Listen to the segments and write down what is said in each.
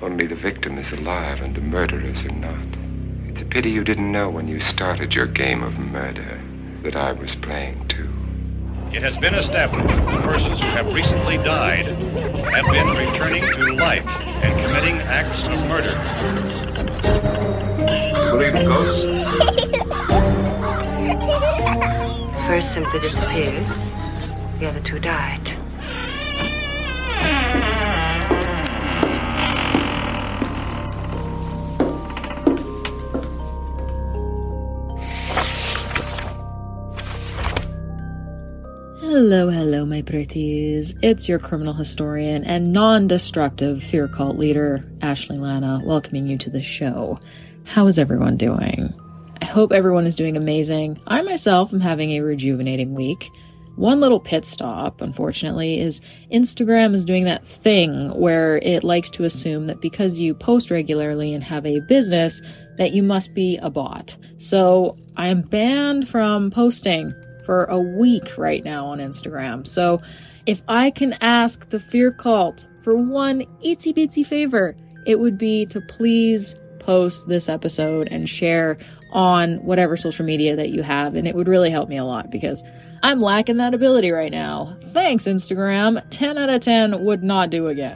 Only the victim is alive and the murderers are not. It's a pity you didn't know when you started your game of murder that I was playing too. It has been established that persons who have recently died have been returning to life and committing acts of murder. You believe in ghosts? First simply disappeared. The other two died. Hello, my pretties. It's your criminal historian and non-destructive fear cult leader, Ashley Lana, welcoming you to the show. How is everyone doing? I hope everyone is doing amazing. I myself am having a rejuvenating week. One little pit stop, unfortunately, is Instagram is doing that thing where it likes to assume that because you post regularly and have a business, that you must be a bot. So I am banned from posting for a week right now on Instagram. So if I can ask the fear cult for one itsy bitsy favor, it would be to please post this episode and share on whatever social media that you have. And it would really help me a lot because I'm lacking that ability right now. Thanks, Instagram. 10 out of 10 would not do again.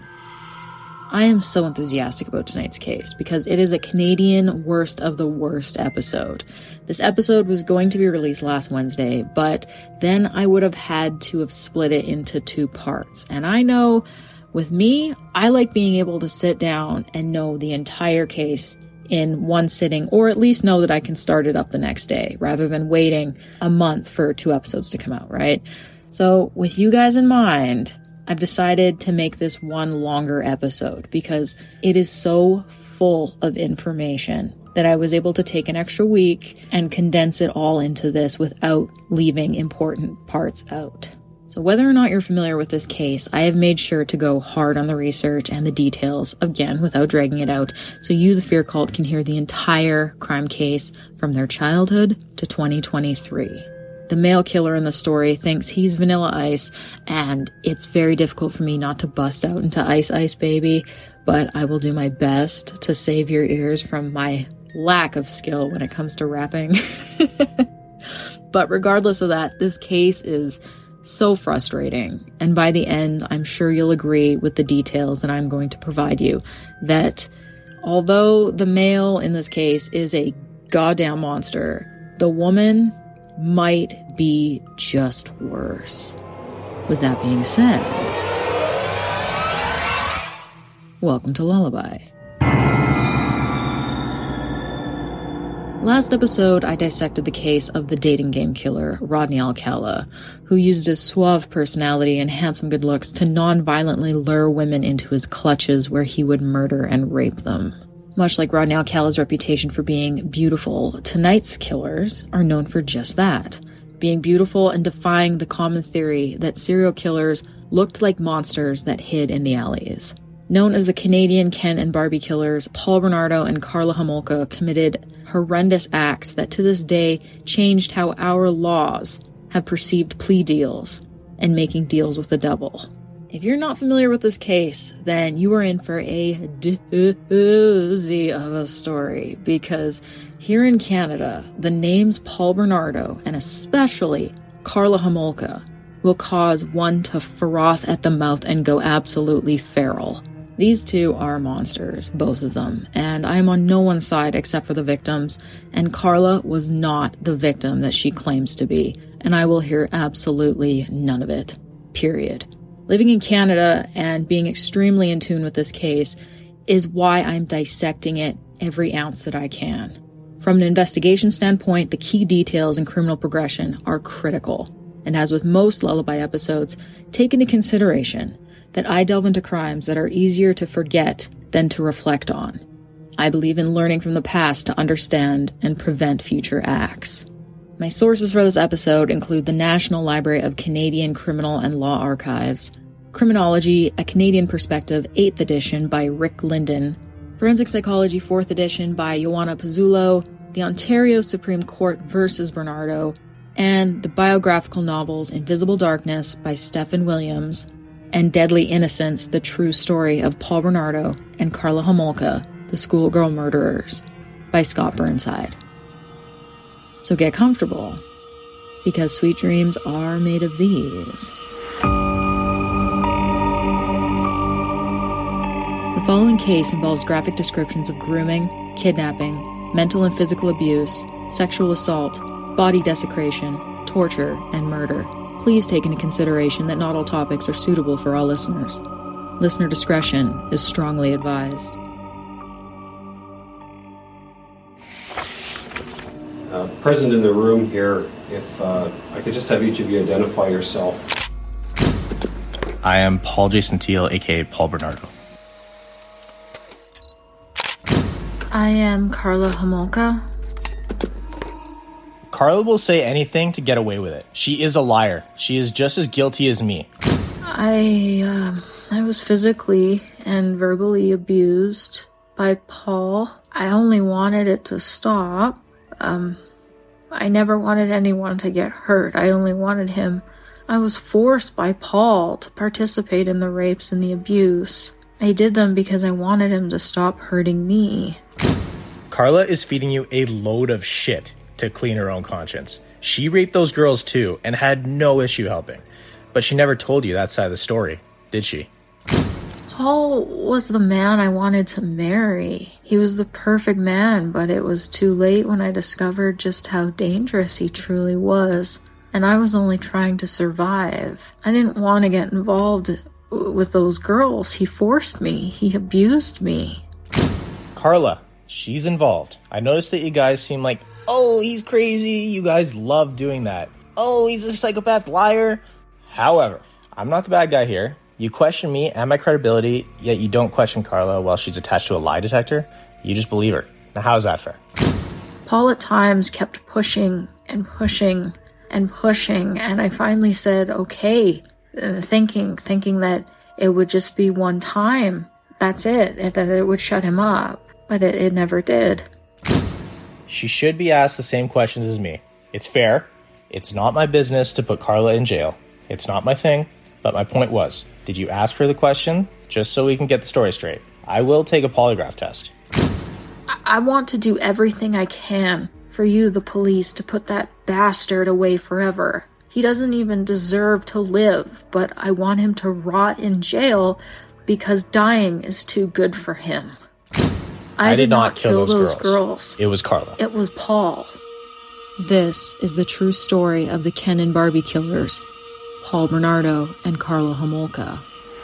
I am so enthusiastic about tonight's case because it is a Canadian worst of the worst episode. This episode was going to be released last Wednesday, but then I would have had to have split it into two parts. And I know with me, I like being able to sit down and know the entire case in one sitting, or at least know that I can start it up the next day rather than waiting a month for 2 episodes to come out, right? So with you guys in mind, I've decided to make this one longer episode because it is so full of information that I was able to take an extra week and condense it all into this without leaving important parts out. So whether or not you're familiar with this case, I have made sure to go hard on the research and the details, again, without dragging it out, so you, the fear cult, can hear the entire crime case from their childhood to 2023. The male killer in the story thinks he's Vanilla Ice, and it's very difficult for me not to bust out into Ice Ice Baby, but I will do my best to save your ears from my lack of skill when it comes to rapping. But regardless of that, this case is so frustrating, and by the end, I'm sure you'll agree with the details that I'm going to provide you, that although the male in this case is a goddamn monster, the woman might be just worse. With that being said, welcome to Lullaby. Last episode, I dissected the case of the dating game killer, Rodney Alcala, who used his suave personality and handsome good looks to non-violently lure women into his clutches where he would murder and rape them. Much like Rodney Alcala's reputation for being beautiful, tonight's killers are known for just that, being beautiful and defying the common theory that serial killers looked like monsters that hid in the alleys. Known as the Canadian Ken and Barbie killers, Paul Bernardo and Karla Homolka committed horrendous acts that to this day changed how our laws have perceived plea deals and making deals with the devil. If you're not familiar with this case, then you are in for a doozy of a story, because here in Canada, the names Paul Bernardo and especially Karla Homolka will cause one to froth at the mouth and go absolutely feral. These two are monsters, both of them, and I am on no one's side except for the victims, and Karla was not the victim that she claims to be, and I will hear absolutely none of it. Period. Living in Canada and being extremely in tune with this case is why I'm dissecting it every ounce that I can. From an investigation standpoint, the key details and criminal progression are critical. And as with most Lullaby episodes, take into consideration that I delve into crimes that are easier to forget than to reflect on. I believe in learning from the past to understand and prevent future acts. My sources for this episode include the National Library of Canadian Criminal and Law Archives, Criminology, A Canadian Perspective, 8th edition by Rick Linden, Forensic Psychology, 4th edition by Ioana Pizzulo, the Ontario Supreme Court versus Bernardo, and the biographical novels Invisible Darkness by Stephen Williams, and Deadly Innocence, the true story of Paul Bernardo and Karla Homolka, the schoolgirl murderers, by Scott Burnside. So get comfortable, because sweet dreams are made of these. The following case involves graphic descriptions of grooming, kidnapping, mental and physical abuse, sexual assault, body desecration, torture, and murder. Please take into consideration that not all topics are suitable for all listeners. Listener discretion is strongly advised. Present in the room here, if I could just have each of you identify yourself. I am Paul Jason Teal, aka Paul Bernardo. I am Karla Homolka. Karla will say anything to get away with it. She is a liar. She is just as guilty as me. I was physically and verbally abused by Paul. I only wanted it to stop. I never wanted anyone to get hurt. I only wanted him. I was forced by Paul to participate in the rapes and the abuse. I did them because I wanted him to stop hurting me. Karla is feeding you a load of shit to clean her own conscience. She raped those girls too and had no issue helping. But she never told you that side of the story, did she? Paul was the man I wanted to marry. He was the perfect man, but it was too late when I discovered just how dangerous he truly was. And I was only trying to survive. I didn't want to get involved with those girls. He forced me. He abused me. Karla, she's involved. I noticed that you guys seem like, oh, he's crazy. You guys love doing that. Oh, he's a psychopath liar. However, I'm not the bad guy here. You question me and my credibility, yet you don't question Karla while she's attached to a lie detector. You just believe her. Now, how's that fair? Paul at times kept pushing and pushing and pushing, and I finally said, okay, thinking that it would just be one time. That's it, that it would shut him up. But it never did. She should be asked the same questions as me. It's fair. It's not my business to put Karla in jail. It's not my thing, but my point was, did you ask her the question? Just so we can get the story straight. I will take a polygraph test. I want to do everything I can for you, the police, to put that bastard away forever. He doesn't even deserve to live, but I want him to rot in jail because dying is too good for him. I did not kill those girls. It was Karla. It was Paul. This is the true story of the Ken and Barbie killers, Paul Bernardo and Karla Homolka.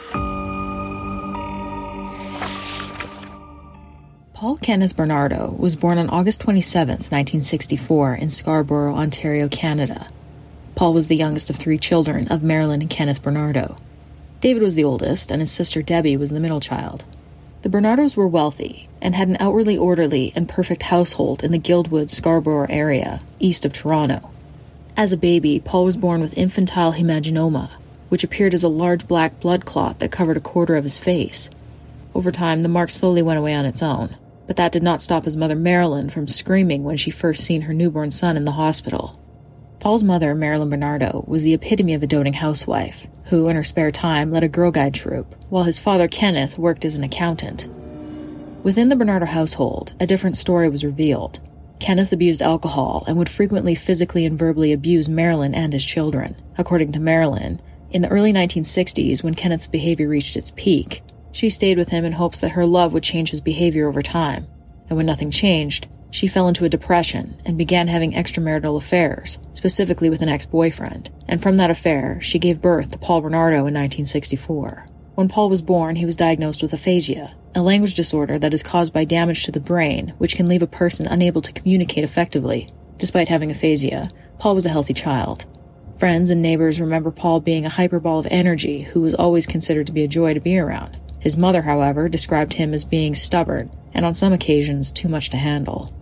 Paul Kenneth Bernardo was born on August 27, 1964, in Scarborough, Ontario, Canada. Paul was the youngest of 3 children of Marilyn and Kenneth Bernardo. David was the oldest, and his sister Debbie was the middle child. The Bernardos were wealthy and had an outwardly orderly and perfect household in the Guildwood, Scarborough area, east of Toronto. As a baby, Paul was born with infantile hemangioma, which appeared as a large black blood clot that covered a quarter of his face. Over time, the mark slowly went away on its own, but that did not stop his mother Marilyn from screaming when she first seen her newborn son in the hospital. Paul's mother, Marilyn Bernardo, was the epitome of a doting housewife, who, in her spare time, led a Girl Guide troupe, while his father, Kenneth, worked as an accountant. Within the Bernardo household, a different story was revealed. Kenneth abused alcohol and would frequently physically and verbally abuse Marilyn and his children. According to Marilyn, in the early 1960s, when Kenneth's behavior reached its peak, she stayed with him in hopes that her love would change his behavior over time. And when nothing changed, she fell into a depression and began having extramarital affairs, specifically with an ex-boyfriend. And from that affair, she gave birth to Paul Bernardo in 1964. When Paul was born, he was diagnosed with aphasia, a language disorder that is caused by damage to the brain, which can leave a person unable to communicate effectively. Despite having aphasia, Paul was a healthy child. Friends and neighbors remember Paul being a hyperball of energy who was always considered to be a joy to be around. His mother, however, described him as being stubborn, and on some occasions, too much to handle.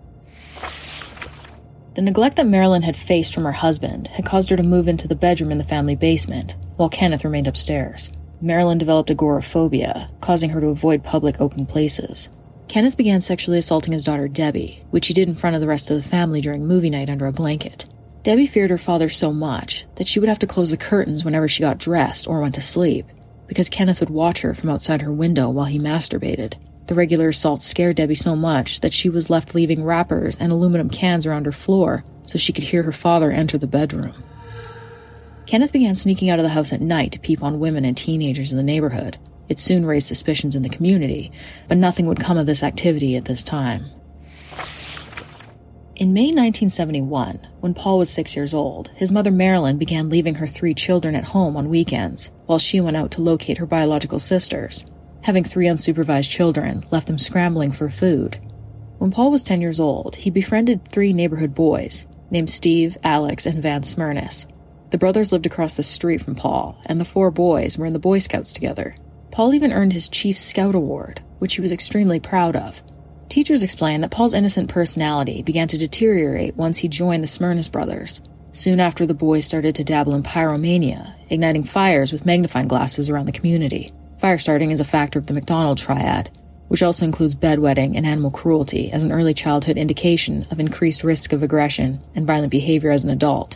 The neglect that Marilyn had faced from her husband had caused her to move into the bedroom in the family basement, while Kenneth remained upstairs. Marilyn developed agoraphobia, causing her to avoid public open places. Kenneth began sexually assaulting his daughter Debbie, which he did in front of the rest of the family during movie night under a blanket. Debbie feared her father so much that she would have to close the curtains whenever she got dressed or went to sleep, because Kenneth would watch her from outside her window while he masturbated. The regular assault scared Debbie so much that she was left leaving wrappers and aluminum cans around her floor so she could hear her father enter the bedroom. Kenneth began sneaking out of the house at night to peep on women and teenagers in the neighborhood. It soon raised suspicions in the community, but nothing would come of this activity at this time. In May 1971, when Paul was 6 years old, his mother Marilyn began leaving her 3 children at home on weekends, while she went out to locate her biological sisters. Having 3 unsupervised children left them scrambling for food. When Paul was 10 years old, he befriended 3 neighborhood boys, named Steve, Alex, and Van Smyrnis. The brothers lived across the street from Paul, and the 4 boys were in the Boy Scouts together. Paul even earned his Chief Scout Award, which he was extremely proud of. Teachers explained that Paul's innocent personality began to deteriorate once he joined the Smyrnis brothers. Soon after, the boys started to dabble in pyromania, igniting fires with magnifying glasses around the community. Fire starting is a factor of the McDonald triad, which also includes bedwetting and animal cruelty as an early childhood indication of increased risk of aggression and violent behavior as an adult.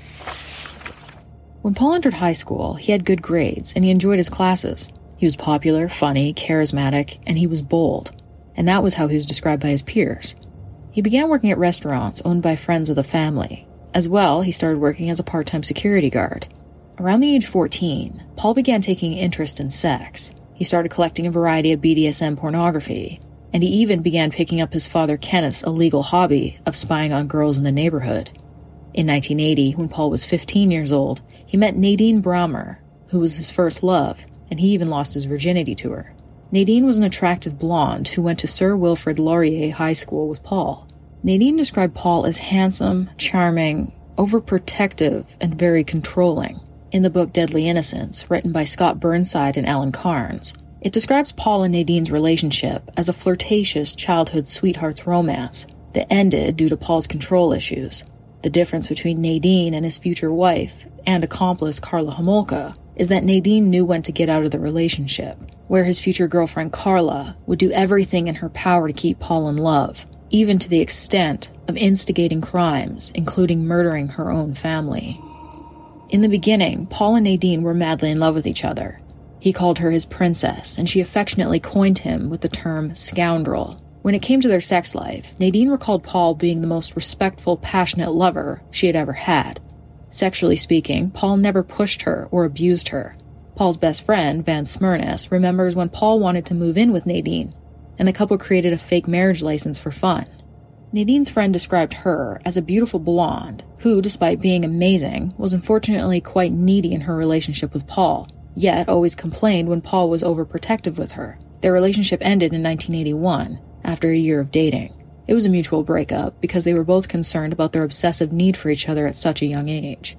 When Paul entered high school, he had good grades and he enjoyed his classes. He was popular, funny, charismatic, and he was bold. And that was how he was described by his peers. He began working at restaurants owned by friends of the family. As well, he started working as a part-time security guard. Around the age of 14, Paul began taking interest in sex. He started collecting a variety of BDSM pornography, and he even began picking up his father Kenneth's illegal hobby of spying on girls in the neighborhood. In 1980, when Paul was 15 years old, he met Nadine Braumer, who was his first love, and he even lost his virginity to her. Nadine was an attractive blonde who went to Sir Wilfrid Laurier High School with Paul. Nadine described Paul as handsome, charming, overprotective, and very controlling. In the book Deadly Innocence, written by Scott Burnside and Alan Carnes, it describes Paul and Nadine's relationship as a flirtatious childhood sweetheart's romance that ended due to Paul's control issues. The difference between Nadine and his future wife and accomplice Carla Homolka is that Nadine knew when to get out of the relationship, where his future girlfriend Carla would do everything in her power to keep Paul in love, even to the extent of instigating crimes, including murdering her own family. In the beginning, Paul and Nadine were madly in love with each other. He called her his princess, and she affectionately coined him with the term scoundrel. When it came to their sex life, Nadine recalled Paul being the most respectful, passionate lover she had ever had. Sexually speaking, Paul never pushed her or abused her. Paul's best friend, Van Smyrnis, remembers when Paul wanted to move in with Nadine, and the couple created a fake marriage license for fun. Nadine's friend described her as a beautiful blonde who, despite being amazing, was unfortunately quite needy in her relationship with Paul, yet always complained when Paul was overprotective with her. Their relationship ended in 1981, after a year of dating. It was a mutual breakup because they were both concerned about their obsessive need for each other at such a young age.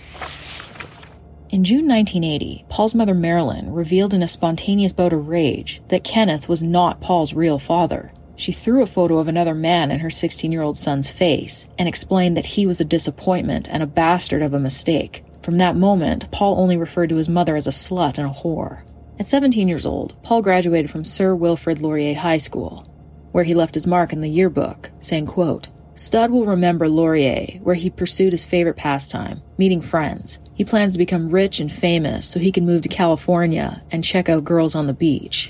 In June 1980, Paul's mother Marilyn revealed in a spontaneous bout of rage that Kenneth was not Paul's real father. She threw a photo of another man in her 16-year-old son's face and explained that he was a disappointment and a bastard of a mistake. From that moment, Paul only referred to his mother as a slut and a whore. At 17 years old, Paul graduated from Sir Wilfrid Laurier High School, where he left his mark in the yearbook, saying, quote, "Stud will remember Laurier, where he pursued his favorite pastime, meeting friends. He plans to become rich and famous so he can move to California and check out girls on the beach."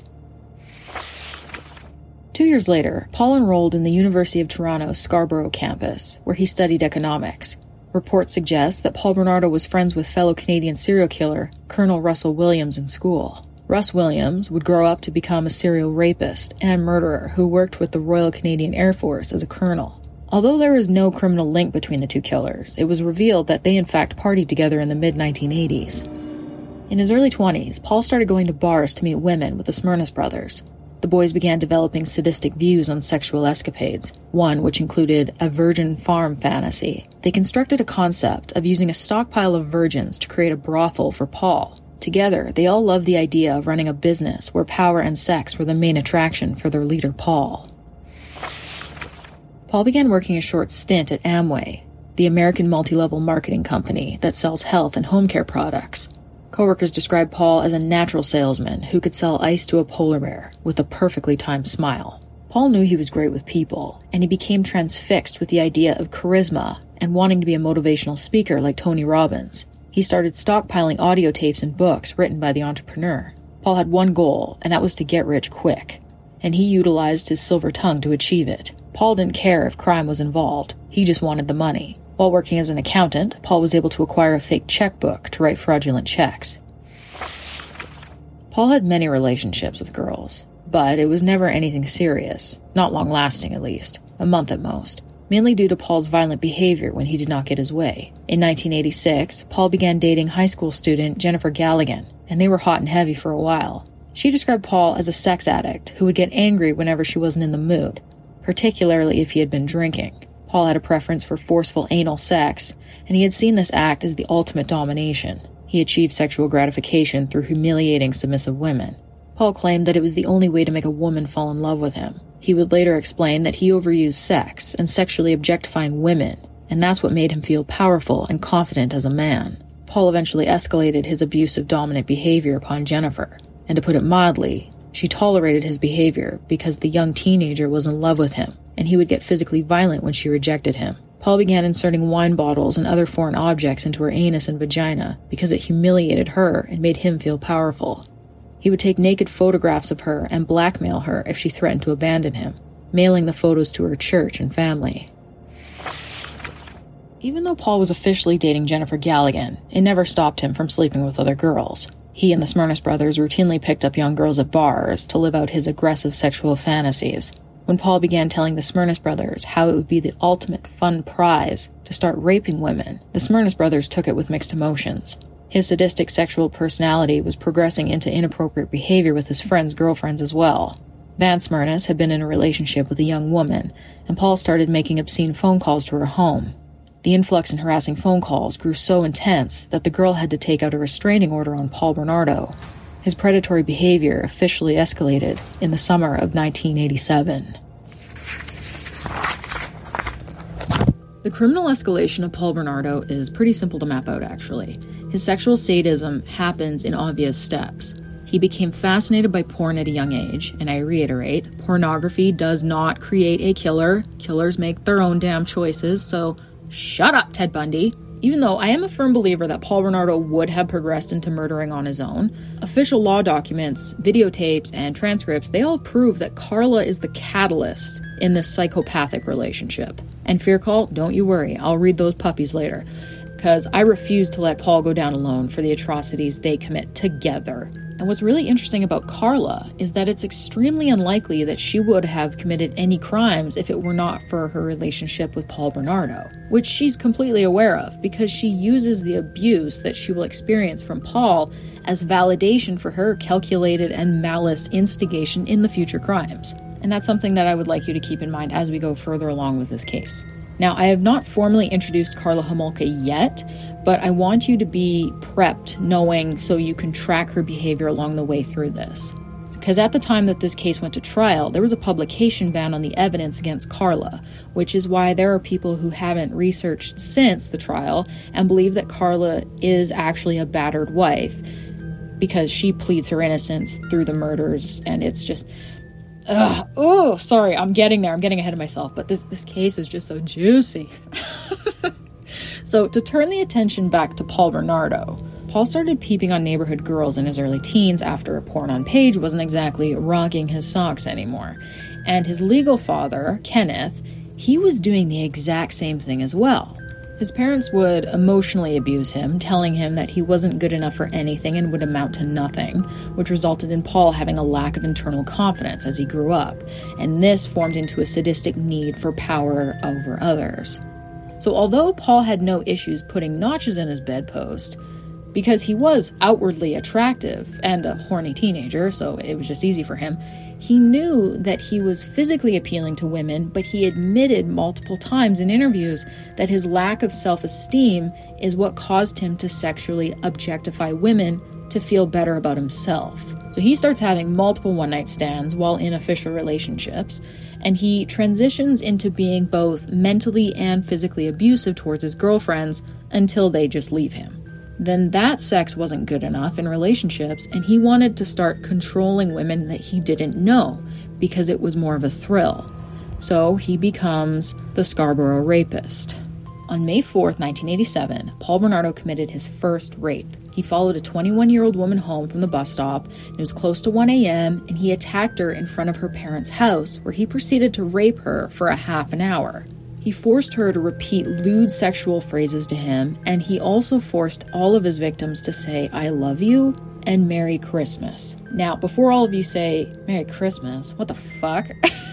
2 years later, Paul enrolled in the University of Toronto Scarborough campus, where he studied economics. Reports suggest that Paul Bernardo was friends with fellow Canadian serial killer Colonel Russell Williams in school. Russ Williams would grow up to become a serial rapist and murderer who worked with the Royal Canadian Air Force as a colonel. Although there was no criminal link between the two killers, it was revealed that they in fact partied together in the mid-1980s. In his early 20s, Paul started going to bars to meet women with the Smyrnis brothers. The boys began developing sadistic views on sexual escapades, one which included a virgin farm fantasy. They constructed a concept of using a stockpile of virgins to create a brothel for Paul. Together, they all loved the idea of running a business where power and sex were the main attraction for their leader, Paul. Paul began working a short stint at Amway, the American multi-level marketing company that sells health and home care products. Coworkers described Paul as a natural salesman who could sell ice to a polar bear with a perfectly timed smile. Paul knew he was great with people, and he became transfixed with the idea of charisma and wanting to be a motivational speaker like Tony Robbins. He started stockpiling audio tapes and books written by the entrepreneur. Paul had one goal, and that was to get rich quick, and he utilized his silver tongue to achieve it. Paul didn't care if crime was involved, he just wanted the money. While working as an accountant, Paul was able to acquire a fake checkbook to write fraudulent checks. Paul had many relationships with girls, but it was never anything serious, not long-lasting at least, a month at most, mainly due to Paul's violent behavior when he did not get his way. In 1986, Paul began dating high school student Jennifer Galligan, and they were hot and heavy for a while. She described Paul as a sex addict who would get angry whenever she wasn't in the mood, particularly if he had been drinking. Paul had a preference for forceful anal sex, and he had seen this act as the ultimate domination. He achieved sexual gratification through humiliating submissive women. Paul claimed that it was the only way to make a woman fall in love with him. He would later explain that he overused sex and sexually objectifying women, and that's what made him feel powerful and confident as a man. Paul eventually escalated his abusive dominant behavior upon Jennifer, and to put it mildly, she tolerated his behavior because the young teenager was in love with him, and he would get physically violent when she rejected him. Paul began inserting wine bottles and other foreign objects into her anus and vagina because it humiliated her and made him feel powerful. He would take naked photographs of her and blackmail her if she threatened to abandon him, mailing the photos to her church and family. Even though Paul was officially dating Jennifer Galligan, it never stopped him from sleeping with other girls. He and the Smirnis brothers routinely picked up young girls at bars to live out his aggressive sexual fantasies. When Paul began telling the Smirnis brothers how it would be the ultimate fun prize to start raping women, the Smirnis brothers took it with mixed emotions. His sadistic sexual personality was progressing into inappropriate behavior with his friends' girlfriends as well. Van Smirnis had been in a relationship with a young woman, and Paul started making obscene phone calls to her home. The influx in harassing phone calls grew so intense that the girl had to take out a restraining order on Paul Bernardo. His predatory behavior officially escalated in the summer of 1987. The criminal escalation of Paul Bernardo is pretty simple to map out, actually. His sexual sadism happens in obvious steps. He became fascinated by porn at a young age, and I reiterate, pornography does not create a killer. Killers make their own damn choices, so shut up, Ted Bundy. Even though I am a firm believer that Paul Bernardo would have progressed into murdering on his own, official law documents, videotapes, and transcripts, they all prove that Carla is the catalyst in this psychopathic relationship. And Fear Cult, don't you worry, I'll read those puppies later, because I refuse to let Paul go down alone for the atrocities they commit together. And what's really interesting about Carla is that it's extremely unlikely that she would have committed any crimes if it were not for her relationship with Paul Bernardo, which she's completely aware of because she uses the abuse that she will experience from Paul as validation for her calculated and malice instigation in the future crimes. And that's something that I would like you to keep in mind as we go further along with this case. Now, I have not formally introduced Karla Homolka yet, but I want you to be prepped knowing so you can track her behavior along the way through this. Because at the time that this case went to trial, there was a publication ban on the evidence against Karla, which is why there are people who haven't researched since the trial and believe that Karla is actually a battered wife because she pleads her innocence through the murders, and it's just... sorry, I'm getting there. I'm getting ahead of myself, but this case is just so juicy. So to turn the attention back to Paul Bernardo, Paul started peeping on neighborhood girls in his early teens after a porn on page wasn't exactly rocking his socks anymore. And his legal father, Kenneth, he was doing the exact same thing as well. His parents would emotionally abuse him, telling him that he wasn't good enough for anything and would amount to nothing, which resulted in Paul having a lack of internal confidence as he grew up, and this formed into a sadistic need for power over others. So although Paul had no issues putting notches in his bedpost, because he was outwardly attractive and a horny teenager, so it was just easy for him, he knew that he was physically appealing to women, but he admitted multiple times in interviews that his lack of self-esteem is what caused him to sexually objectify women to feel better about himself. So he starts having multiple one-night stands while in official relationships, and he transitions into being both mentally and physically abusive towards his girlfriends until they just leave him. Then that sex wasn't good enough in relationships, and he wanted to start controlling women that he didn't know, because it was more of a thrill. So he becomes the Scarborough Rapist. On May 4th, 1987, Paul Bernardo committed his first rape. He followed a 21-year-old woman home from the bus stop. It was close to 1 a.m., and he attacked her in front of her parents' house, where he proceeded to rape her for a half an hour. He forced her to repeat lewd sexual phrases to him, and he also forced all of his victims to say, "I love you," and "Merry Christmas." Now, before all of you say, "Merry Christmas," what the fuck?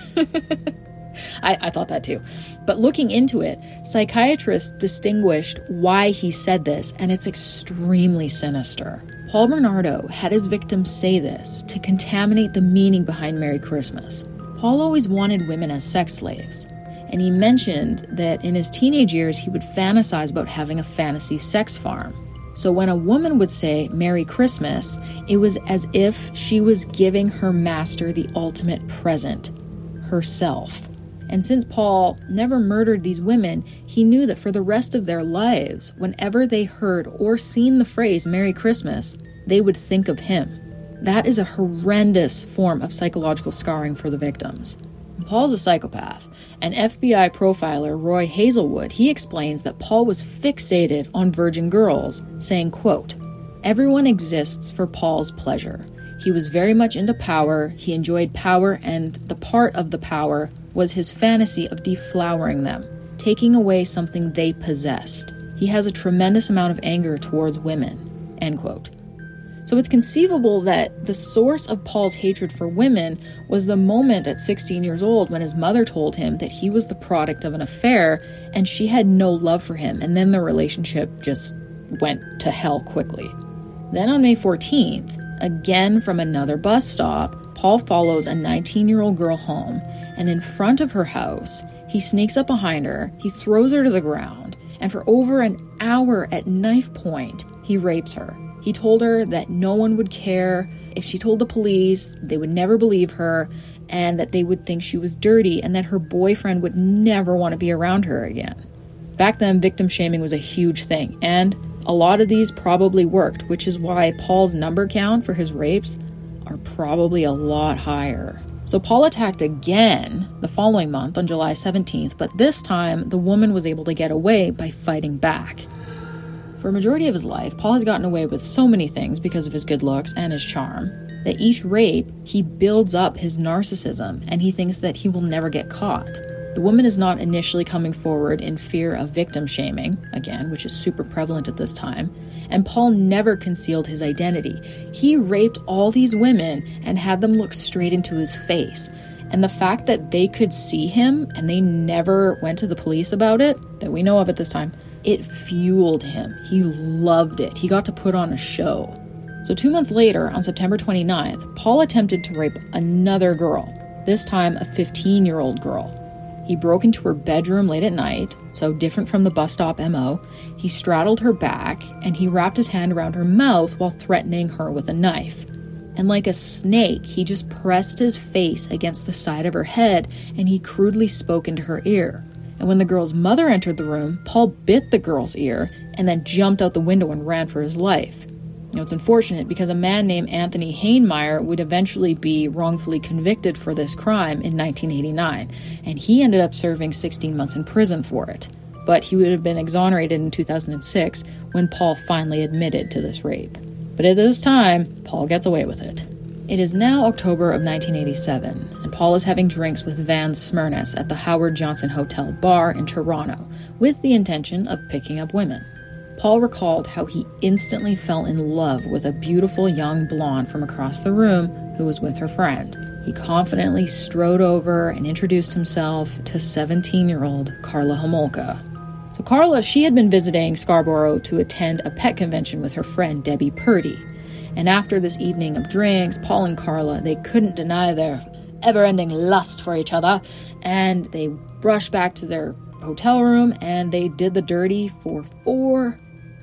I thought that too. But looking into it, psychiatrists distinguished why he said this, and it's extremely sinister. Paul Bernardo had his victims say this to contaminate the meaning behind Merry Christmas. Paul always wanted women as sex slaves, and he mentioned that in his teenage years he would fantasize about having a fantasy sex farm. So when a woman would say Merry Christmas, it was as if she was giving her master the ultimate present, herself. And since Paul never murdered these women, he knew that for the rest of their lives, whenever they heard or seen the phrase Merry Christmas, they would think of him. That is a horrendous form of psychological scarring for the victims. Paul's a psychopath. An FBI profiler, Roy Hazelwood, he explains that Paul was fixated on virgin girls, saying, quote, "Everyone exists for Paul's pleasure. He was very much into power, he enjoyed power, and the part of the power was his fantasy of deflowering them, taking away something they possessed. He has a tremendous amount of anger towards women," end quote. So it's conceivable that the source of Paul's hatred for women was the moment at 16 years old when his mother told him that he was the product of an affair and she had no love for him, and then their relationship just went to hell quickly. Then on May 14th, again from another bus stop, Paul follows a 19-year-old girl home, and in front of her house, he sneaks up behind her, he throws her to the ground, and for over an hour at knife point, he rapes her. He told her that no one would care. If she told the police, they would never believe her, and that they would think she was dirty, and that her boyfriend would never want to be around her again. Back then, victim shaming was a huge thing, and a lot of these probably worked, which is why Paul's number count for his rapes are probably a lot higher. So Paul attacked again the following month on July 17th, but this time the woman was able to get away by fighting back. For a majority of his life, Paul has gotten away with so many things because of his good looks and his charm, that each rape, he builds up his narcissism and he thinks that he will never get caught. The woman is not initially coming forward in fear of victim shaming, again, which is super prevalent at this time, and Paul never concealed his identity. He raped all these women and had them look straight into his face. And the fact that they could see him and they never went to the police about it, that we know of at this time, it fueled him. He loved it. He got to put on a show. So 2 months later, on September 29th, Paul attempted to rape another girl, this time a 15-year-old girl. He broke into her bedroom late at night, so different from the bus stop MO. He straddled her back, and he wrapped his hand around her mouth while threatening her with a knife. And like a snake, he just pressed his face against the side of her head, and he crudely spoke into her ear. And when the girl's mother entered the room, Paul bit the girl's ear and then jumped out the window and ran for his life. Now, it's unfortunate because a man named Anthony Hainmeyer would eventually be wrongfully convicted for this crime in 1989, and he ended up serving 16 months in prison for it. But he would have been exonerated in 2006 when Paul finally admitted to this rape. But at this time, Paul gets away with it. It is now October of 1987, and Paul is having drinks with Van Smyrnis at the Howard Johnson Hotel bar in Toronto, with the intention of picking up women. Paul recalled how he instantly fell in love with a beautiful young blonde from across the room who was with her friend. He confidently strode over and introduced himself to 17-year-old Karla Homolka. So Karla, she had been visiting Scarborough to attend a pet convention with her friend Debbie Purdy. And after this evening of drinks, Paul and Karla, they couldn't deny their ever-ending lust for each other, and they rushed back to their hotel room and they did the dirty for 4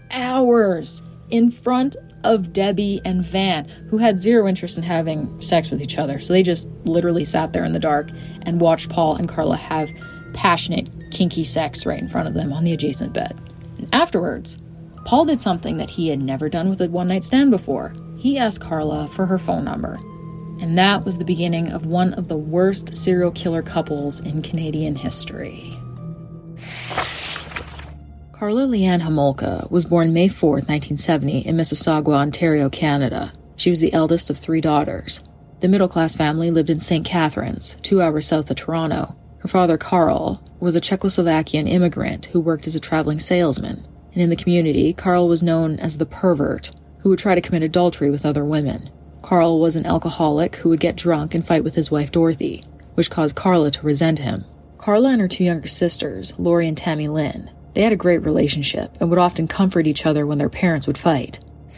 hours in front of Debbie and Van, who had zero interest in having sex with each other. So they just literally sat there in the dark and watched Paul and Karla have passionate, kinky sex right in front of them on the adjacent bed. And afterwards, Paul did something that he had never done with a one-night stand before. He asked Karla for her phone number. And that was the beginning of one of the worst serial killer couples in Canadian history. Karla Leanne Homolka was born May 4, 1970 in Mississauga, Ontario, Canada. She was the eldest of 3 daughters. The middle-class family lived in St. Catharines, 2 hours south of Toronto. Her father, Karl, was a Czechoslovakian immigrant who worked as a traveling salesman. And in the community, Karl was known as the pervert, who would try to commit adultery with other women. Karl was an alcoholic who would get drunk and fight with his wife, Dorothy, which caused Karla to resent him. Karla and her 2 younger sisters, Lori and Tammy Lynn, they had a great relationship and would often comfort each other when their parents would fight.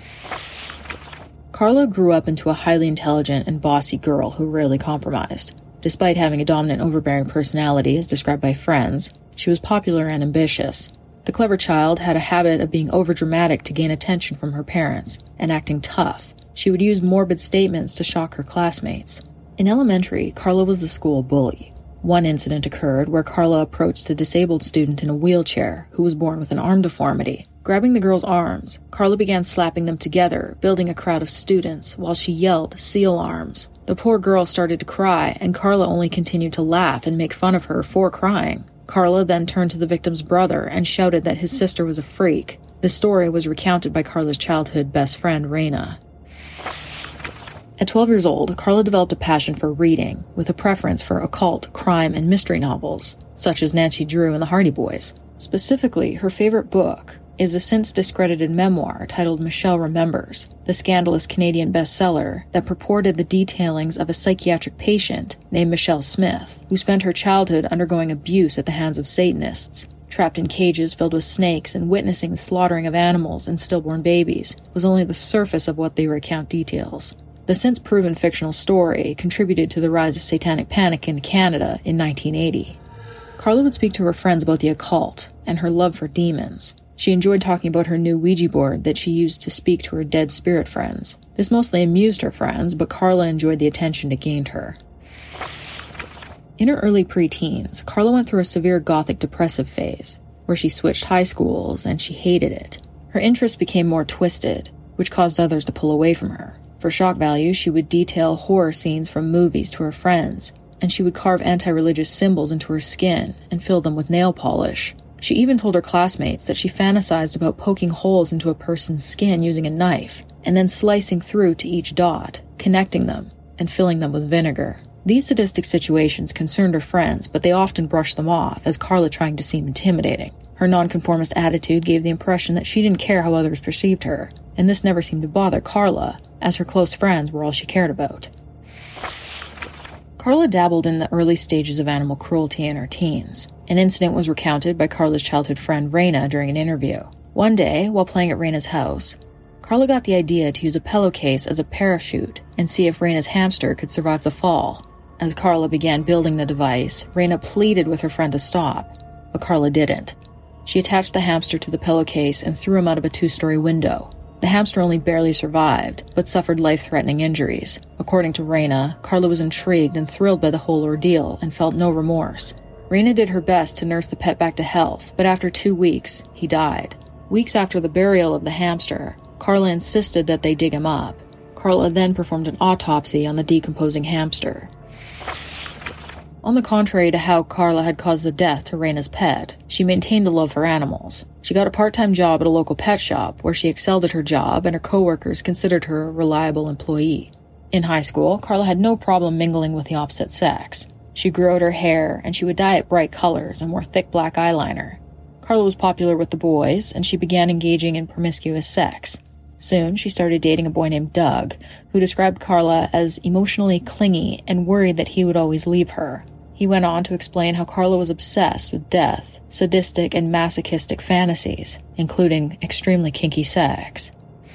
Karla grew up into a highly intelligent and bossy girl who rarely compromised. Despite having a dominant, overbearing personality, as described by friends, she was popular and ambitious. The clever child had a habit of being overdramatic to gain attention from her parents and acting tough. She would use morbid statements to shock her classmates. In elementary, Karla was the school bully. One incident occurred where Karla approached a disabled student in a wheelchair who was born with an arm deformity. Grabbing the girl's arms, Karla began slapping them together, building a crowd of students, while she yelled, "Seal arms." The poor girl started to cry, and Karla only continued to laugh and make fun of her for crying. Karla then turned to the victim's brother and shouted that his sister was a freak. The story was recounted by Karla's childhood best friend, Raina. At 12 years old, Karla developed a passion for reading, with a preference for occult, crime, and mystery novels, such as Nancy Drew and the Hardy Boys. Specifically, her favorite book is a since-discredited memoir titled Michelle Remembers, the scandalous Canadian bestseller that purported the detailings of a psychiatric patient named Michelle Smith, who spent her childhood undergoing abuse at the hands of Satanists. Trapped in cages filled with snakes and witnessing the slaughtering of animals and stillborn babies was only the surface of what they recount details. The since-proven fictional story contributed to the rise of satanic panic in Canada in 1980. Karla would speak to her friends about the occult and her love for demons. She enjoyed talking about her new Ouija board that she used to speak to her dead spirit friends. This mostly amused her friends, but Karla enjoyed the attention it gained her. In her early preteens, Karla went through a severe gothic depressive phase, where she switched high schools and she hated it. Her interests became more twisted, which caused others to pull away from her. For shock value, she would detail horror scenes from movies to her friends, and she would carve anti-religious symbols into her skin and fill them with nail polish. She even told her classmates that she fantasized about poking holes into a person's skin using a knife, and then slicing through to each dot, connecting them, and filling them with vinegar. These sadistic situations concerned her friends, but they often brushed them off as Karla trying to seem intimidating. Her nonconformist attitude gave the impression that she didn't care how others perceived her, and this never seemed to bother Karla, as her close friends were all she cared about. Karla dabbled in the early stages of animal cruelty in her teens. An incident was recounted by Karla's childhood friend Raina during an interview. One day, while playing at Raina's house, Karla got the idea to use a pillowcase as a parachute and see if Raina's hamster could survive the fall. As Karla began building the device, Raina pleaded with her friend to stop, but Karla didn't. She attached the hamster to the pillowcase and threw him out of a 2-story window. The hamster only barely survived, but suffered life-threatening injuries. According to Raina, Karla was intrigued and thrilled by the whole ordeal and felt no remorse. Raina did her best to nurse the pet back to health, but after 2 weeks, he died. Weeks after the burial of the hamster, Karla insisted that they dig him up. Karla then performed an autopsy on the decomposing hamster. On the contrary to how Karla had caused the death to Raina's pet, she maintained a love for animals. She got a part-time job at a local pet shop where she excelled at her job and her co-workers considered her a reliable employee. In high school, Karla had no problem mingling with the opposite sex. She grew out her hair and she would dye it bright colors and wore thick black eyeliner. Karla was popular with the boys and she began engaging in promiscuous sex. Soon, she started dating a boy named Doug, who described Karla as emotionally clingy and worried that he would always leave her. He went on to explain how Karla was obsessed with death, sadistic and masochistic fantasies, including extremely kinky sex.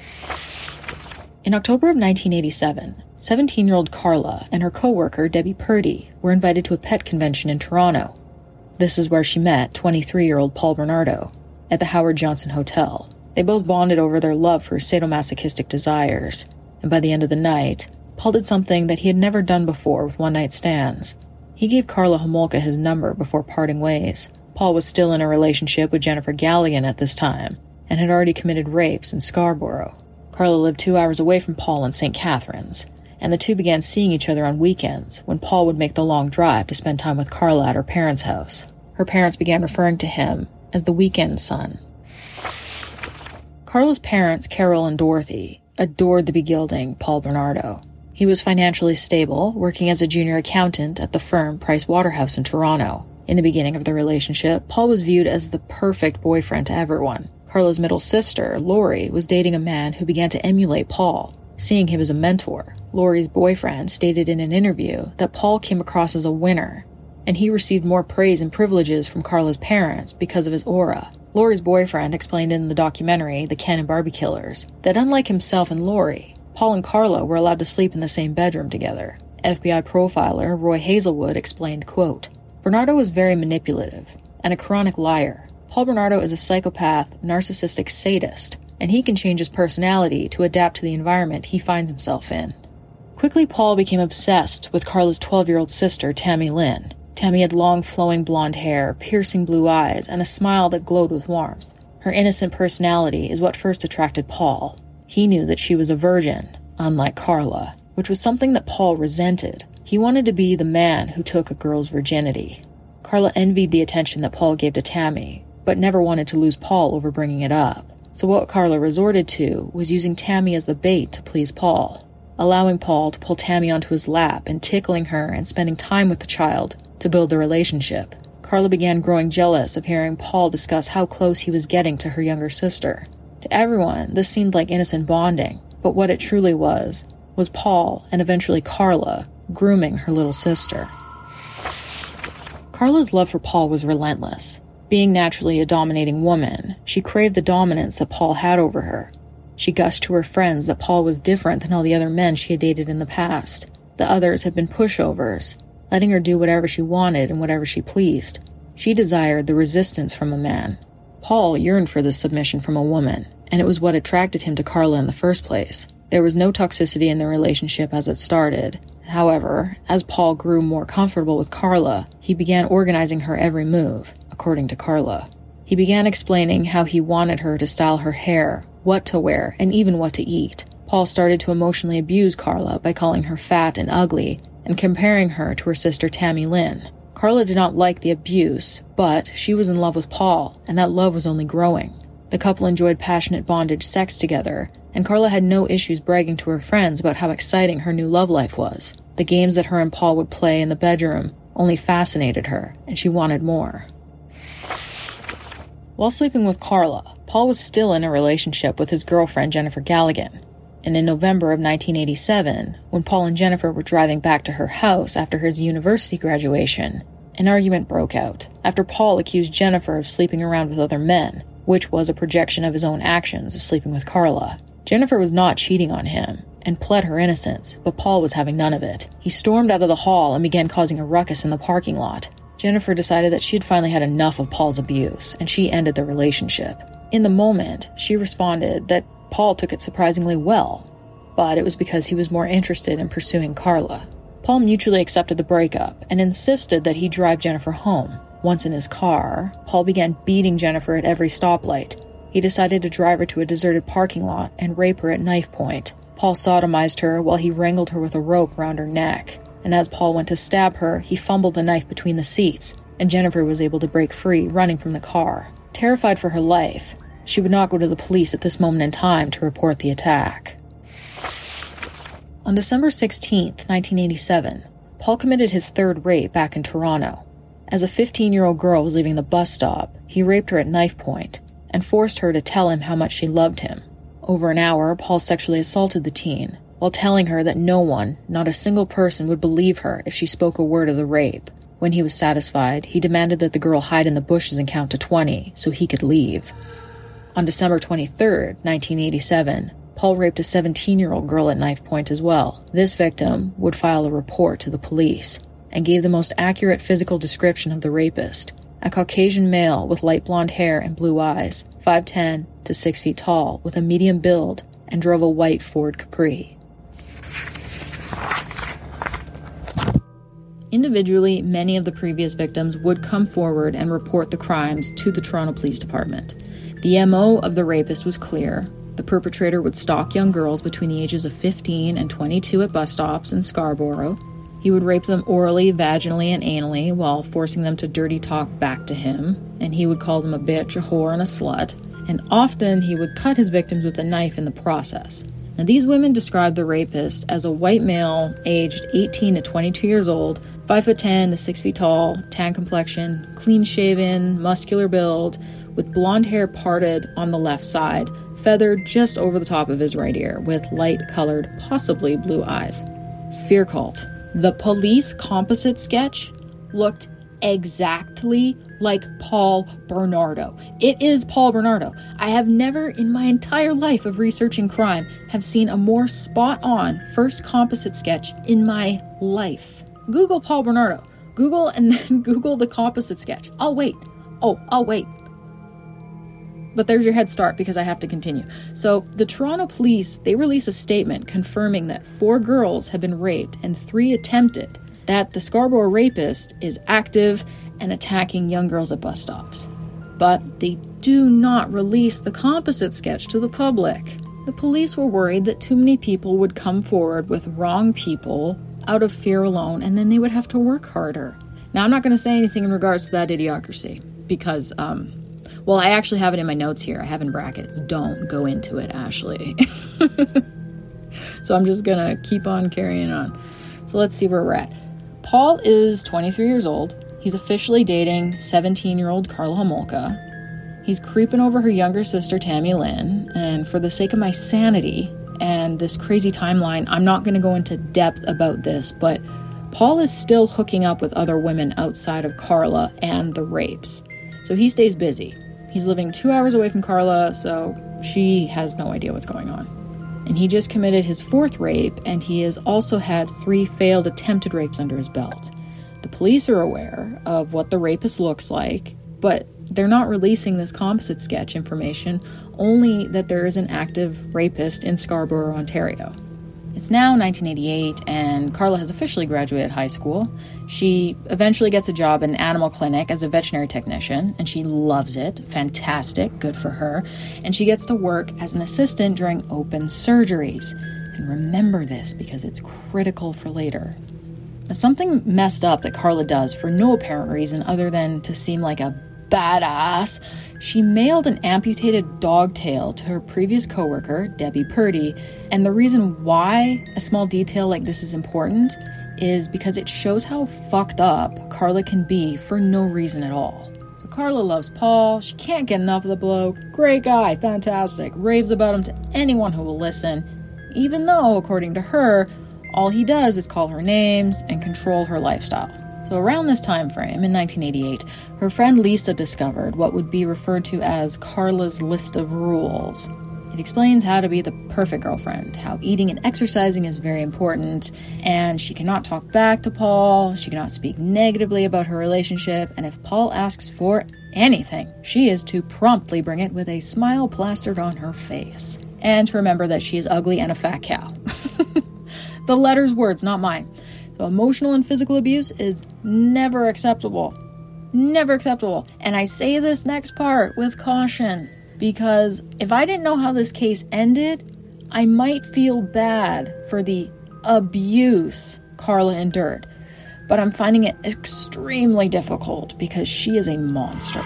In October of 1987, 17-year-old Karla and her co-worker Debbie Purdy were invited to a pet convention in Toronto. This is where she met 23-year-old Paul Bernardo at the Howard Johnson Hotel. They both bonded over their love for sadomasochistic desires, and by the end of the night, Paul did something that he had never done before with one-night stands. He gave Karla Homolka his number before parting ways. Paul was still in a relationship with Jennifer Galligan at this time, and had already committed rapes in Scarborough. Karla lived 2 hours away from Paul in St. Catharines, and the two began seeing each other on weekends when Paul would make the long drive to spend time with Carla at her parents' house. Her parents began referring to him as the weekend son. Carla's parents, Carol and Dorothy, adored the begilding Paul Bernardo. He was financially stable, working as a junior accountant at the firm Price Waterhouse in Toronto. In the beginning of their relationship, Paul was viewed as the perfect boyfriend to everyone. Carla's middle sister, Lori, was dating a man who began to emulate Paul, seeing him as a mentor. Lori's boyfriend stated in an interview that Paul came across as a winner, and he received more praise and privileges from Carla's parents because of his aura. Lori's boyfriend explained in the documentary, The Ken and Barbie Killers, that unlike himself and Lori, Paul and Carla were allowed to sleep in the same bedroom together. FBI profiler Roy Hazelwood explained, quote, "Bernardo was very manipulative and a chronic liar. Paul Bernardo is a psychopath, narcissistic sadist, and he can change his personality to adapt to the environment he finds himself in." Quickly, Paul became obsessed with Carla's 12-year-old sister, Tammy Lynn. Tammy had long, flowing blonde hair, piercing blue eyes, and a smile that glowed with warmth. Her innocent personality is what first attracted Paul. He knew that she was a virgin, unlike Carla, which was something that Paul resented. He wanted to be the man who took a girl's virginity. Carla envied the attention that Paul gave to Tammy, but never wanted to lose Paul over bringing it up. So what Carla resorted to was using Tammy as the bait to please Paul, allowing Paul to pull Tammy onto his lap and tickling her and spending time with the child to build the relationship. Carla began growing jealous of hearing Paul discuss how close he was getting to her younger sister. To everyone, this seemed like innocent bonding, but what it truly was Paul, and eventually Carla, grooming her little sister. Carla's love for Paul was relentless. Being naturally a dominating woman, she craved the dominance that Paul had over her. She gushed to her friends that Paul was different than all the other men she had dated in the past. The others had been pushovers, letting her do whatever she wanted and whatever she pleased. She desired the resistance from a man. Paul yearned for this submission from a woman, and it was what attracted him to Carla in the first place. There was no toxicity in their relationship as it started. However, as Paul grew more comfortable with Carla, he began organizing her every move, according to Carla. He began explaining how he wanted her to style her hair, what to wear, and even what to eat. Paul started to emotionally abuse Carla by calling her fat and ugly, and comparing her to her sister Tammy Lynn. Carla did not like the abuse, but she was in love with Paul, and that love was only growing. The couple enjoyed passionate bondage sex together, and Carla had no issues bragging to her friends about how exciting her new love life was. The games that her and Paul would play in the bedroom only fascinated her, and she wanted more. While sleeping with Carla, Paul was still in a relationship with his girlfriend Jennifer Galligan, and in November of 1987, when Paul and Jennifer were driving back to her house after his university graduation, an argument broke out after Paul accused Jennifer of sleeping around with other men, which was a projection of his own actions of sleeping with Carla. Jennifer was not cheating on him and pled her innocence, but Paul was having none of it. He stormed out of the hall and began causing a ruckus in the parking lot. Jennifer decided that she had finally had enough of Paul's abuse, and she ended the relationship. In the moment, she responded that Paul took it surprisingly well, but it was because he was more interested in pursuing Carla. Paul mutually accepted the breakup and insisted that he drive Jennifer home. Once in his car, Paul began beating Jennifer at every stoplight. He decided to drive her to a deserted parking lot and rape her at knife point. Paul sodomized her while he wrangled her with a rope around her neck, and as Paul went to stab her, he fumbled the knife between the seats, and Jennifer was able to break free, running from the car. Terrified for her life, she would not go to the police at this moment in time to report the attack. On December 16, 1987, Paul committed his third rape back in Toronto. As a 15-year-old girl was leaving the bus stop, he raped her at knife point and forced her to tell him how much she loved him. Over an hour, Paul sexually assaulted the teen, while telling her that no one, not a single person, would believe her if she spoke a word of the rape. When he was satisfied, he demanded that the girl hide in the bushes and count to 20 so he could leave. On December 23, 1987, Paul raped a 17-year-old girl at knife point as well. This victim would file a report to the police and gave the most accurate physical description of the rapist: a Caucasian male with light blonde hair and blue eyes, 5'10" to 6 feet tall, with a medium build, and drove a white Ford Capri. Individually, many of the previous victims would come forward and report the crimes to the Toronto Police Department. The MO of the rapist was clear: The perpetrator would stalk young girls between the ages of 15 and 22 at bus stops in Scarborough. He would rape them orally, vaginally, and anally while forcing them to dirty talk back to him, and he would call them a bitch, a whore, and a slut. And often he would cut his victims with a knife in the process. Now, these women described the rapist as a white male aged 18 to 22 years old, 5'10" to 6 feet tall, tan complexion, clean-shaven, muscular build, with blonde hair parted on the left side, feathered just over the top of his right ear, with light-colored, possibly blue eyes. Fear cult. The police composite sketch looked exactly like Paul Bernardo. It is Paul Bernardo. I have never in my entire life of researching crime have seen a more spot-on first composite sketch in my life. Google Paul Bernardo. Google and then Google the composite sketch. I'll wait. I'll wait. But there's your head start because I have to continue. So the Toronto police, they release a statement confirming that 4 girls have been raped and 3 attempted, that the Scarborough rapist is active and attacking young girls at bus stops. But they do not release the composite sketch to the public. The police were worried that too many people would come forward with wrong people out of fear alone, and then they would have to work harder. Now, I'm not going to say anything in regards to that idiocracy because, well, I actually have it in my notes here. I have in brackets, don't go into it, Ashley. So I'm just going to keep on carrying on. So let's see where we're at. Paul is 23 years old. He's officially dating 17-year-old Karla Homolka. He's creeping over her younger sister, Tammy Lynn. And for the sake of my sanity and this crazy timeline, I'm not going to go into depth about this, but Paul is still hooking up with other women outside of Karla and the rapes. So he stays busy. He's living 2 hours away from Karla, so she has no idea what's going on. And he just committed his 4th rape, and he has also had 3 failed attempted rapes under his belt. The police are aware of what the rapist looks like, but they're not releasing this composite sketch information, only that there is an active rapist in Scarborough, Ontario. It's now 1988, and Karla has officially graduated high school. She eventually gets a job at an animal clinic as a veterinary technician, and she loves it. Fantastic, good for her. And she gets to work as an assistant during open surgeries. And remember this, because it's critical for later. Now, something messed up that Karla does for no apparent reason other than to seem like a badass. She mailed an amputated dog tail to her previous coworker, Debbie Purdy, and the reason why a small detail like this is important is because it shows how fucked up Karla can be for no reason at all. So Karla loves Paul, she can't get enough of the bloke, great guy, fantastic, raves about him to anyone who will listen, even though, according to her, all he does is call her names and control her lifestyle. So around this time frame, in 1988, her friend Lisa discovered what would be referred to as Karla's list of rules. It explains how to be the perfect girlfriend, how eating and exercising is very important, and she cannot talk back to Paul, she cannot speak negatively about her relationship, and if Paul asks for anything, she is to promptly bring it with a smile plastered on her face. And to remember that she is ugly and a fat cow. The letter's words, not mine. So emotional and physical abuse is never acceptable. Never acceptable. And I say this next part with caution, because if I didn't know how this case ended, I might feel bad for the abuse Karla endured. But I'm finding it extremely difficult because she is a monster.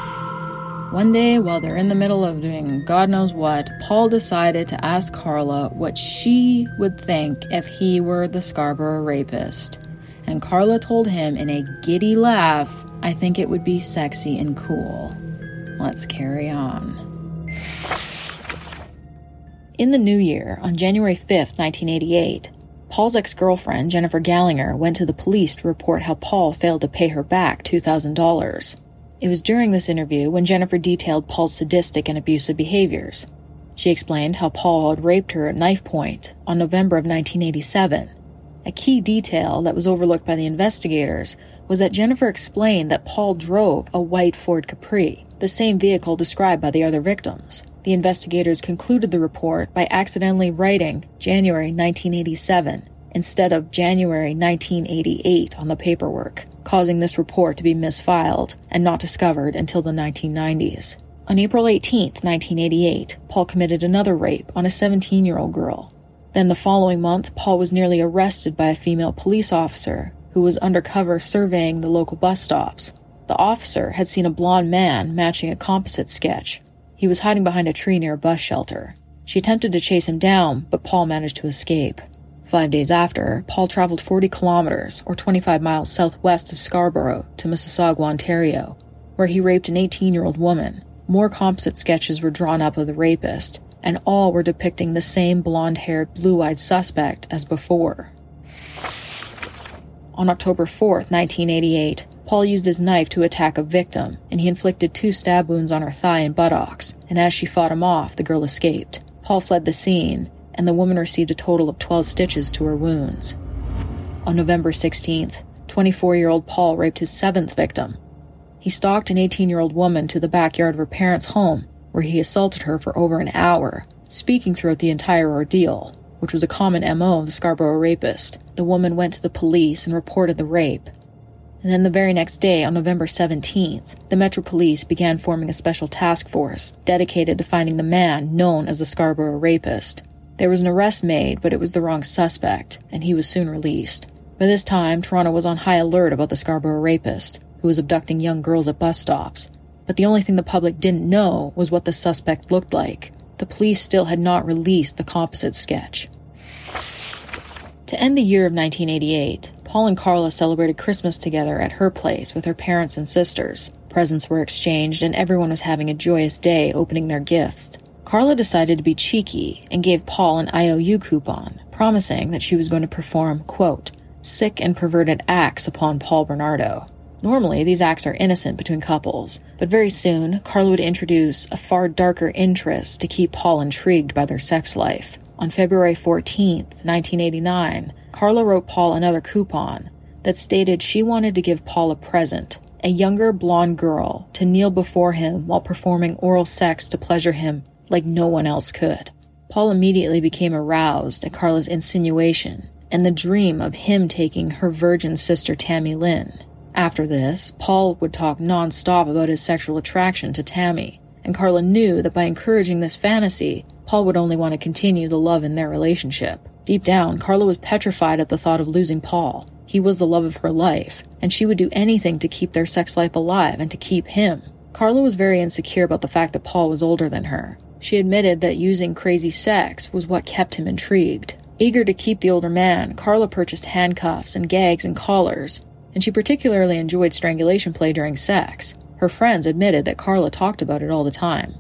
One day, while they're in the middle of doing God knows what, Paul decided to ask Karla what she would think if he were the Scarborough rapist. And Karla told him in a giddy laugh, "I think it would be sexy and cool." Let's carry on. In the new year, on January 5th, 1988, Paul's ex-girlfriend, Jennifer Gallinger, went to the police to report how Paul failed to pay her back $2,000. It was during this interview when Jennifer detailed Paul's sadistic and abusive behaviors. She explained how Paul had raped her at knife point on November of 1987. A key detail that was overlooked by the investigators was that Jennifer explained that Paul drove a white Ford Capri, the same vehicle described by the other victims. The investigators concluded the report by accidentally writing January 1987 instead of January 1988 on the paperwork, causing this report to be misfiled and not discovered until the 1990s. On April 18, 1988, Paul committed another rape on a 17-year-old girl. Then the following month, Paul was nearly arrested by a female police officer who was undercover surveying the local bus stops. The officer had seen a blonde man matching a composite sketch. He was hiding behind a tree near a bus shelter. She attempted to chase him down, but Paul managed to escape. 5 days after, Paul traveled 40 kilometers, or 25 miles southwest of Scarborough, to Mississauga, Ontario, where he raped an 18-year-old woman. More composite sketches were drawn up of the rapist, and all were depicting the same blonde-haired, blue-eyed suspect as before. On October 4, 1988, Paul used his knife to attack a victim, and he inflicted 2 stab wounds on her thigh and buttocks, and as she fought him off, the girl escaped. Paul fled the scene, and the woman received a total of 12 stitches to her wounds. On November 16th, 24-year-old Paul raped his 7th victim. He stalked an 18-year-old woman to the backyard of her parents' home, where he assaulted her for over an hour, speaking throughout the entire ordeal, which was a common MO of the Scarborough rapist. The woman went to the police and reported the rape. And then the very next day, on November 17th, the Metro Police began forming a special task force dedicated to finding the man known as the Scarborough rapist. There was an arrest made, but it was the wrong suspect, and he was soon released. By this time, Toronto was on high alert about the Scarborough rapist, who was abducting young girls at bus stops. But the only thing the public didn't know was what the suspect looked like. The police still had not released the composite sketch. To end the year of 1988, Paul and Carla celebrated Christmas together at her place with her parents and sisters. Presents were exchanged and everyone was having a joyous day opening their gifts. Carla decided to be cheeky and gave Paul an IOU coupon, promising that she was going to perform, quote, sick and perverted acts upon Paul Bernardo. Normally, these acts are innocent between couples, but very soon, Carla would introduce a far darker interest to keep Paul intrigued by their sex life. On February 14th, 1989, Carla wrote Paul another coupon that stated she wanted to give Paul a present, a younger blonde girl, to kneel before him while performing oral sex to pleasure him like no one else could. Paul immediately became aroused at Carla's insinuation and the dream of him taking her virgin sister Tammy Lynn. After this, Paul would talk non-stop about his sexual attraction to Tammy, and Carla knew that by encouraging this fantasy, Paul would only want to continue the love in their relationship. Deep down, Carla was petrified at the thought of losing Paul. He was the love of her life, and she would do anything to keep their sex life alive and to keep him. Carla was very insecure about the fact that Paul was older than her. She admitted that using crazy sex was what kept him intrigued. Eager to keep the older man, Carla purchased handcuffs and gags and collars, and she particularly enjoyed strangulation play during sex. Her friends admitted that Carla talked about it all the time.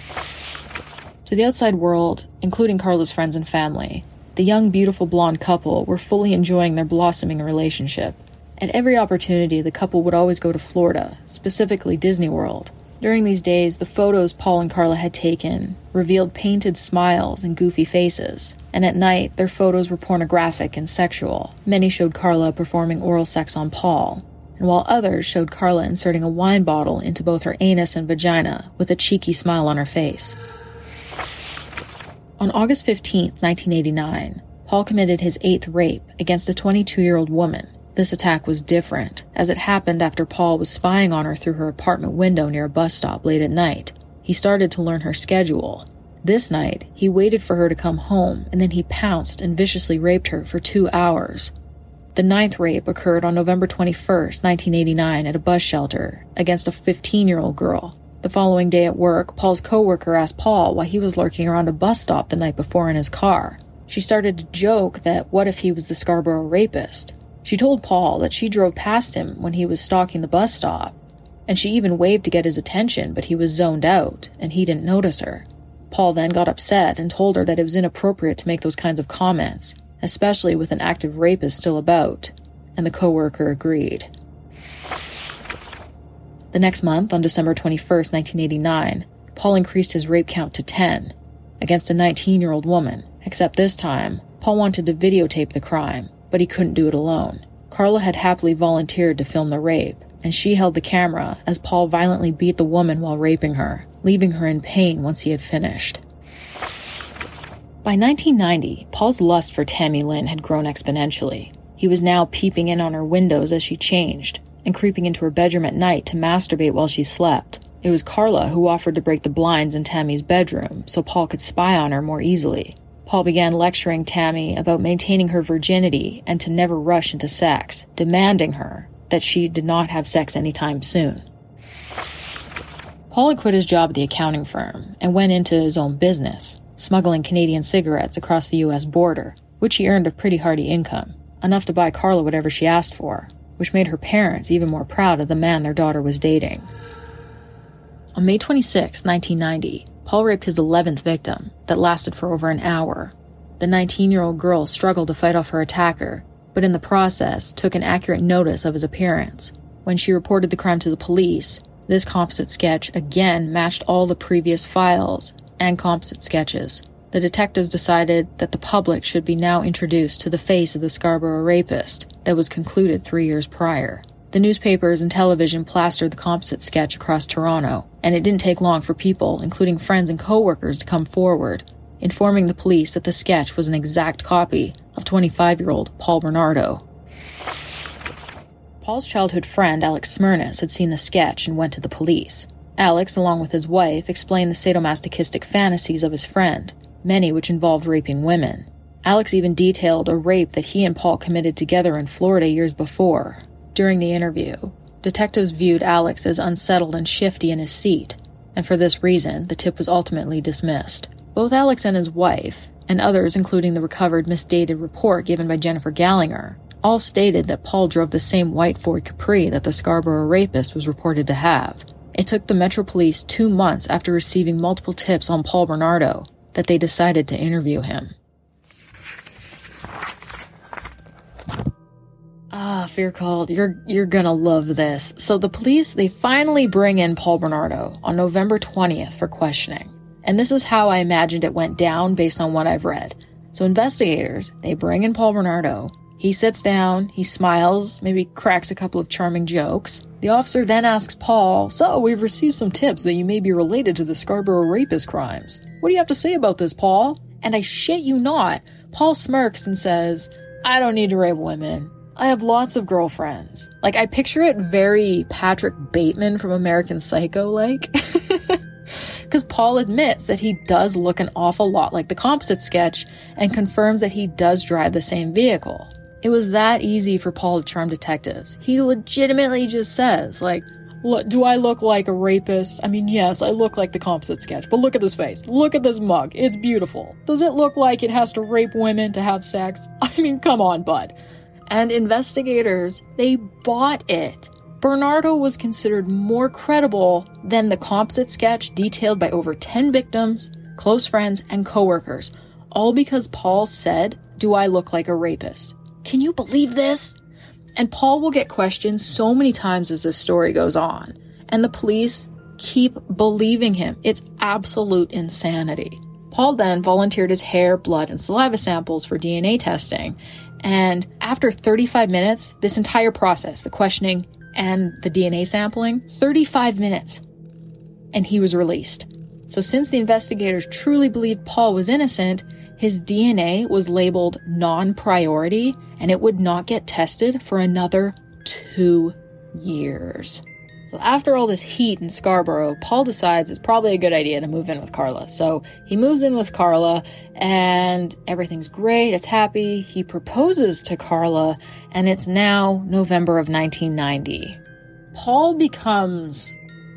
To the outside world, including Carla's friends and family, the young, beautiful blonde couple were fully enjoying their blossoming relationship. At every opportunity, the couple would always go to Florida, specifically Disney World. During these days, the photos Paul and Carla had taken revealed painted smiles and goofy faces, and at night, their photos were pornographic and sexual. Many showed Carla performing oral sex on Paul, and while others showed Carla inserting a wine bottle into both her anus and vagina with a cheeky smile on her face. On August 15, 1989, Paul committed his 8th rape against a 22-year-old woman. This attack was different, as it happened after Paul was spying on her through her apartment window near a bus stop late at night. He started to learn her schedule. This night, he waited for her to come home, and then he pounced and viciously raped her for 2 hours. The 9th rape occurred on November 21, 1989, at a bus shelter against a 15-year-old girl. The following day at work, Paul's coworker asked Paul why he was lurking around a bus stop the night before in his car. She started to joke that what if he was the Scarborough rapist? She told Paul that she drove past him when he was stalking the bus stop, and she even waved to get his attention, but he was zoned out, and he didn't notice her. Paul then got upset and told her that it was inappropriate to make those kinds of comments, especially with an active rapist still about, and the coworker agreed. The next month, on December 21, 1989, Paul increased his rape count to 10, against a 19-year-old woman, except this time, Paul wanted to videotape the crime, but he couldn't do it alone. Carla had happily volunteered to film the rape, and she held the camera as Paul violently beat the woman while raping her, leaving her in pain once he had finished. By 1990, Paul's lust for Tammy Lynn had grown exponentially. He was now peeping in on her windows as she changed, and creeping into her bedroom at night to masturbate while she slept. It was Carla who offered to break the blinds in Tammy's bedroom so Paul could spy on her more easily. Paul began lecturing Tammy about maintaining her virginity and to never rush into sex, demanding her that she did not have sex anytime soon. Paul had quit his job at the accounting firm and went into his own business, smuggling Canadian cigarettes across the U.S. border, which he earned a pretty hearty income, enough to buy Carla whatever she asked for, which made her parents even more proud of the man their daughter was dating. On May 26, 1990, Paul raped his 11th victim that lasted for over an hour. The 19-year-old girl struggled to fight off her attacker, but in the process took an accurate notice of his appearance. When she reported the crime to the police, this composite sketch again matched all the previous files and composite sketches. The detectives decided that the public should be now introduced to the face of the Scarborough rapist that was concluded 3 years prior. The newspapers and television plastered the composite sketch across Toronto, and it didn't take long for people, including friends and co-workers, to come forward, informing the police that the sketch was an exact copy of 25-year-old Paul Bernardo. Paul's childhood friend, Alex Smyrnis, had seen the sketch and went to the police. Alex, along with his wife, explained the sadomasochistic fantasies of his friend, many which involved raping women. Alex even detailed a rape that he and Paul committed together in Florida years before. During the interview, detectives viewed Alex as unsettled and shifty in his seat, and for this reason, the tip was ultimately dismissed. Both Alex and his wife, and others including the recovered misdated report given by Jennifer Gallinger, all stated that Paul drove the same white Ford Capri that the Scarborough rapist was reported to have. It took the Metro Police 2 months after receiving multiple tips on Paul Bernardo that they decided to interview him. Fear Cult, you're gonna love this. So the police, they finally bring in Paul Bernardo on November 20th for questioning. And this is how I imagined it went down based on what I've read. So investigators, they bring in Paul Bernardo. He sits down, he smiles, maybe cracks a couple of charming jokes. The officer then asks Paul, "So, we've received some tips that you may be related to the Scarborough rapist crimes. What do you have to say about this, Paul?" And I shit you not, Paul smirks and says, "I don't need to rape women. I have lots of girlfriends." Like, I picture it very Patrick Bateman from American Psycho-like. Because Paul admits that he does look an awful lot like the composite sketch and confirms that he does drive the same vehicle. It was that easy for Paul to charm detectives. He legitimately just says, like, "Do I look like a rapist? I mean, yes, I look like the composite sketch, but look at this face. Look at this mug. It's beautiful. Does it look like it has to rape women to have sex? I mean, come on, bud." And investigators, they bought it. Bernardo was considered more credible than the composite sketch detailed by over 10 victims, close friends, and coworkers, all because Paul said, "Do I look like a rapist?" Can you believe this? And Paul will get questioned so many times as this story goes on, and the police keep believing him. It's absolute insanity. Paul then volunteered his hair, blood, and saliva samples for DNA testing, and after 35 minutes, this entire process, the questioning and the DNA sampling, 35 minutes, and he was released. So since the investigators truly believed Paul was innocent, his DNA was labeled non-priority, and it would not get tested for another 2 years. So after all this heat in Scarborough, Paul decides it's probably a good idea to move in with Carla. So he moves in with Carla, and everything's great, it's happy. He proposes to Carla, and it's now November of 1990. Paul becomes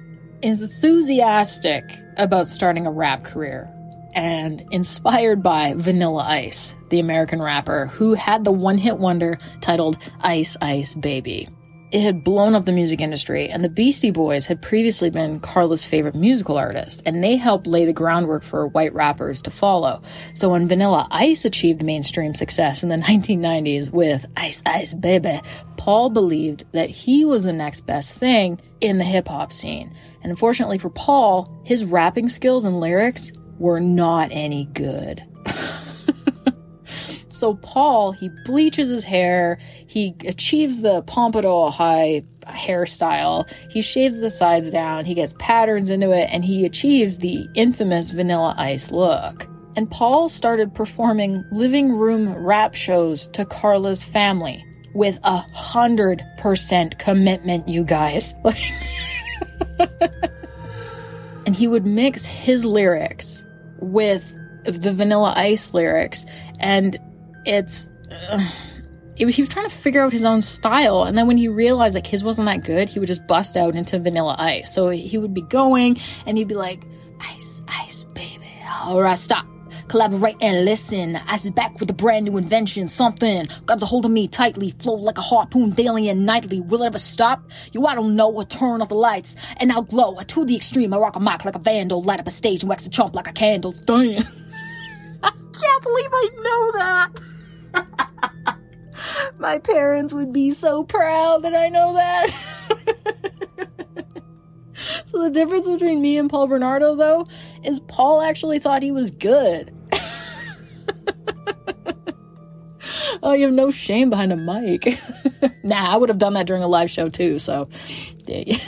enthusiastic about starting a rap career, and inspired by Vanilla Ice, the American rapper who had the one-hit wonder titled Ice Ice Baby. It had blown up the music industry, and the Beastie Boys had previously been Carla's favorite musical artist, and they helped lay the groundwork for white rappers to follow. So when Vanilla Ice achieved mainstream success in the 1990s with Ice Ice Baby, Paul believed that he was the next best thing in the hip-hop scene. And unfortunately for Paul, his rapping skills and lyrics were not any good. So Paul, he bleaches his hair, he achieves the pompadour high hairstyle, he shaves the sides down, he gets patterns into it, and he achieves the infamous Vanilla Ice look. And Paul started performing living room rap shows to Carla's family with 100% commitment, you guys. and he would mix his lyrics with the Vanilla Ice lyrics, and he was trying to figure out his own style, and then when he realized like his wasn't that good, he would just bust out into Vanilla Ice. So he would be going, and he'd be like, ice, ice, baby, alright, stop, collaborate and listen, Ice is back with a brand new invention, something grabs a hold of me tightly, flow like a harpoon daily and nightly, will it ever stop? I don't know, turn off the lights, and I'll glow, to the extreme, I rock a mic like a vandal, light up a stage and wax a chump like a candle, damn. I can't believe I know that. My parents would be so proud that I know that. So the difference between me and Paul Bernardo, though, is Paul actually thought he was good. Oh, you have no shame behind a mic. Nah, I would have done that during a live show too, so. Yeah.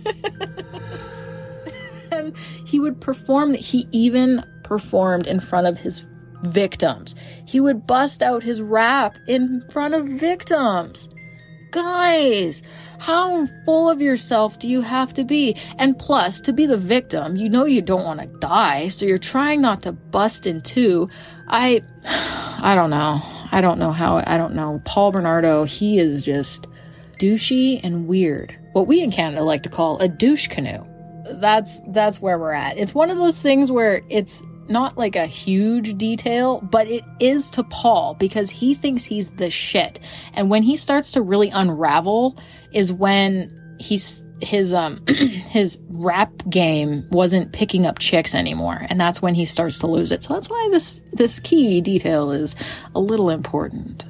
And he would perform, he even performed in front of his victims. He would bust out his rap in front of victims. Guys, how full of yourself do you have to be? And plus, to be the victim, you know you don't want to die, so you're trying not to bust in two. I don't know. I don't know. Paul Bernardo, he is just douchey and weird. What we in Canada like to call a douche canoe. That's where we're at. It's one of those things where it's not like a huge detail, but it is to Paul because he thinks he's the shit. And when he starts to really unravel is when his rap game wasn't picking up chicks anymore. And that's when he starts to lose it. So that's why this key detail is a little important.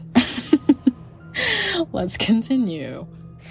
Let's continue.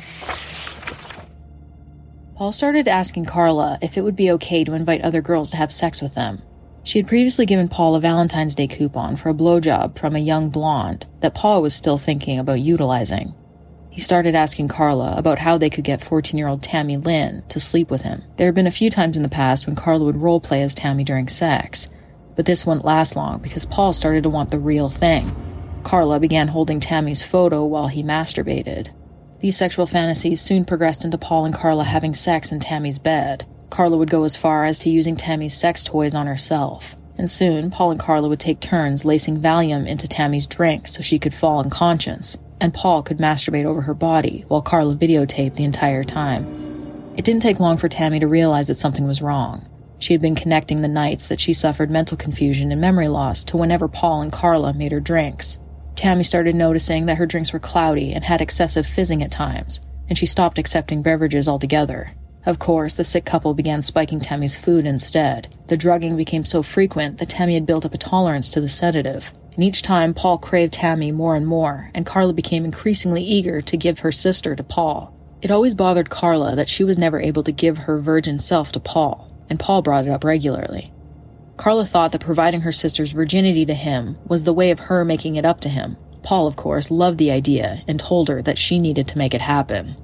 Paul started asking Carla if it would be okay to invite other girls to have sex with them. She had previously given Paul a Valentine's Day coupon for a blowjob from a young blonde that Paul was still thinking about utilizing. He started asking Carla about how they could get 14-year-old Tammy Lynn to sleep with him. There had been a few times in the past when Carla would roleplay as Tammy during sex, but this wouldn't last long because Paul started to want the real thing. Carla began holding Tammy's photo while he masturbated. These sexual fantasies soon progressed into Paul and Carla having sex in Tammy's bed. Carla would go as far as to using Tammy's sex toys on herself. And soon, Paul and Carla would take turns lacing Valium into Tammy's drink so she could fall unconscious, and Paul could masturbate over her body while Carla videotaped the entire time. It didn't take long for Tammy to realize that something was wrong. She had been connecting the nights that she suffered mental confusion and memory loss to whenever Paul and Carla made her drinks. Tammy started noticing that her drinks were cloudy and had excessive fizzing at times, and she stopped accepting beverages altogether. Of course, the sick couple began spiking Tammy's food instead. The drugging became so frequent that Tammy had built up a tolerance to the sedative. And each time, Paul craved Tammy more and more, and Carla became increasingly eager to give her sister to Paul. It always bothered Carla that she was never able to give her virgin self to Paul, and Paul brought it up regularly. Carla thought that providing her sister's virginity to him was the way of her making it up to him. Paul, of course, loved the idea and told her that she needed to make it happen.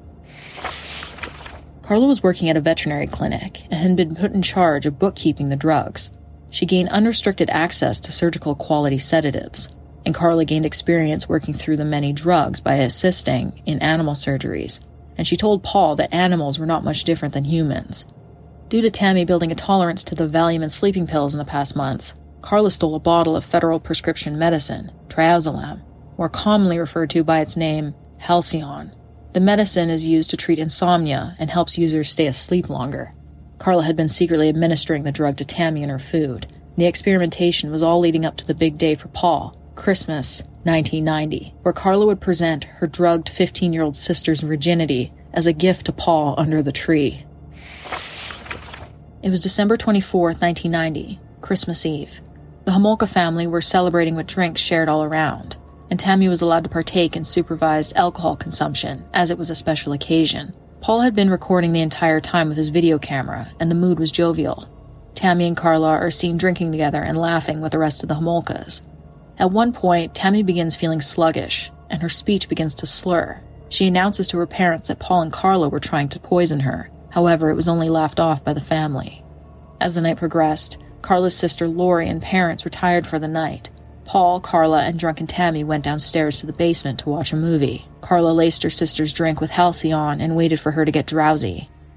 Carla was working at a veterinary clinic and had been put in charge of bookkeeping the drugs. She gained unrestricted access to surgical quality sedatives, and Carla gained experience working through the many drugs by assisting in animal surgeries, and she told Paul that animals were not much different than humans. Due to Tammy building a tolerance to the Valium and sleeping pills in the past months, Carla stole a bottle of federal prescription medicine, Triazolam, more commonly referred to by its name, Halcion. The medicine is used to treat insomnia and helps users stay asleep longer. Carla had been secretly administering the drug to Tammy in her food. The experimentation was all leading up to the big day for Paul, Christmas 1990, where Carla would present her drugged 15-year-old sister's virginity as a gift to Paul under the tree. It was December 24th, 1990, Christmas Eve. The Homolka family were celebrating with drinks shared all around, and Tammy was allowed to partake in supervised alcohol consumption, as it was a special occasion. Paul had been recording the entire time with his video camera, and the mood was jovial. Tammy and Carla are seen drinking together and laughing with the rest of the Homolkas. At one point, Tammy begins feeling sluggish, and her speech begins to slur. She announces to her parents that Paul and Carla were trying to poison her. However, it was only laughed off by the family. As the night progressed, Carla's sister Lori and parents retired for the night. Paul, Carla, and drunken Tammy went downstairs to the basement to watch a movie. Carla laced her sister's drink with Halcyon and waited for her to get drowsy.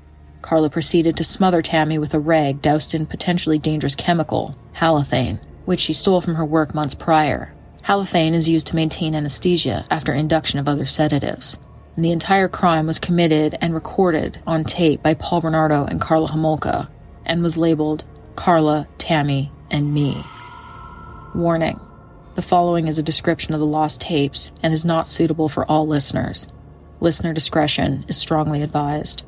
Carla proceeded to smother Tammy with a rag doused in potentially dangerous chemical, halothane, which she stole from her work months prior. Halothane is used to maintain anesthesia after induction of other sedatives. And the entire crime was committed and recorded on tape by Paul Bernardo and Karla Homolka, and was labeled Carla, Tammy, and Me. Warning: the following is a description of the lost tapes and is not suitable for all listeners. Listener discretion is strongly advised.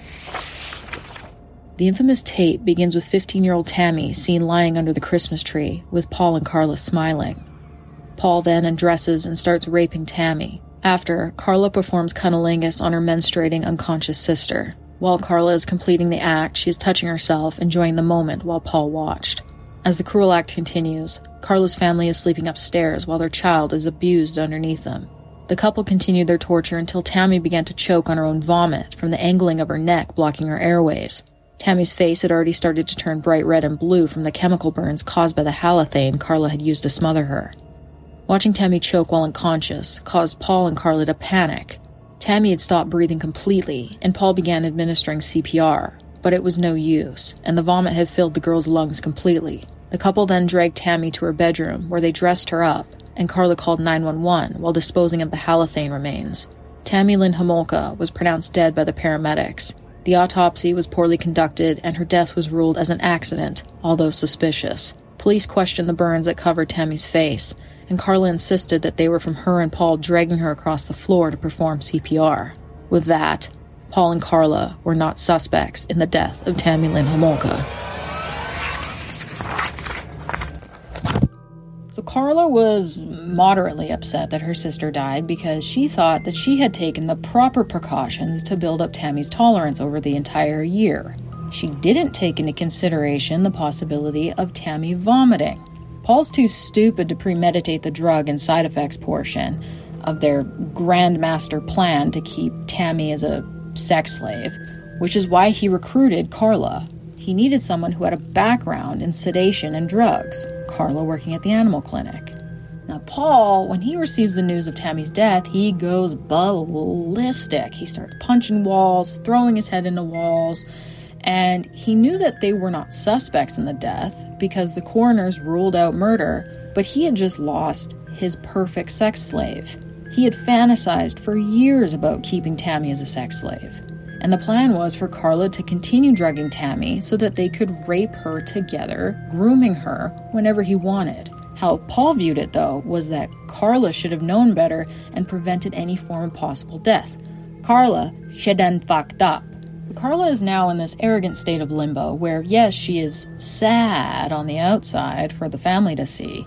The infamous tape begins with 15-year-old Tammy seen lying under the Christmas tree, with Paul and Carla smiling. Paul then undresses and starts raping Tammy. After, Carla performs cunnilingus on her menstruating unconscious sister. While Carla is completing the act, she is touching herself, enjoying the moment while Paul watched. As the cruel act continues, Carla's family is sleeping upstairs while their child is abused underneath them. The couple continued their torture until Tammy began to choke on her own vomit from the angling of her neck blocking her airways. Tammy's face had already started to turn bright red and blue from the chemical burns caused by the halothane Carla had used to smother her. Watching Tammy choke while unconscious caused Paul and Carla to panic. Tammy had stopped breathing completely, and Paul began administering CPR, but it was no use, and the vomit had filled the girl's lungs completely. The couple then dragged Tammy to her bedroom, where they dressed her up, and Carla called 911 while disposing of the halothane remains. Tammy Lynn Homolka was pronounced dead by the paramedics. The autopsy was poorly conducted, and her death was ruled as an accident, although suspicious. Police questioned the burns that covered Tammy's face, and Carla insisted that they were from her and Paul dragging her across the floor to perform CPR. With that, Paul and Carla were not suspects in the death of Tammy Lynn Homolka. So Carla was moderately upset that her sister died because she thought that she had taken the proper precautions to build up Tammy's tolerance over the entire year. She didn't take into consideration the possibility of Tammy vomiting. Paul's too stupid to premeditate the drug and side effects portion of their grandmaster plan to keep Tammy as a sex slave, which is why he recruited Carla. He needed someone who had a background in sedation and drugs, Carla working at the animal clinic. Now, Paul, when he receives the news of Tammy's death, he goes ballistic. He starts punching walls, throwing his head into walls, and he knew that they were not suspects in the death because the coroners ruled out murder, but he had just lost his perfect sex slave. He had fantasized for years about keeping Tammy as a sex slave, and the plan was for Carla to continue drugging Tammy so that they could rape her together, grooming her whenever he wanted. How Paul viewed it, though, was that Carla should have known better and prevented any form of possible death. Carla should have fucked up. Carla is now in this arrogant state of limbo where, yes, she is sad on the outside for the family to see,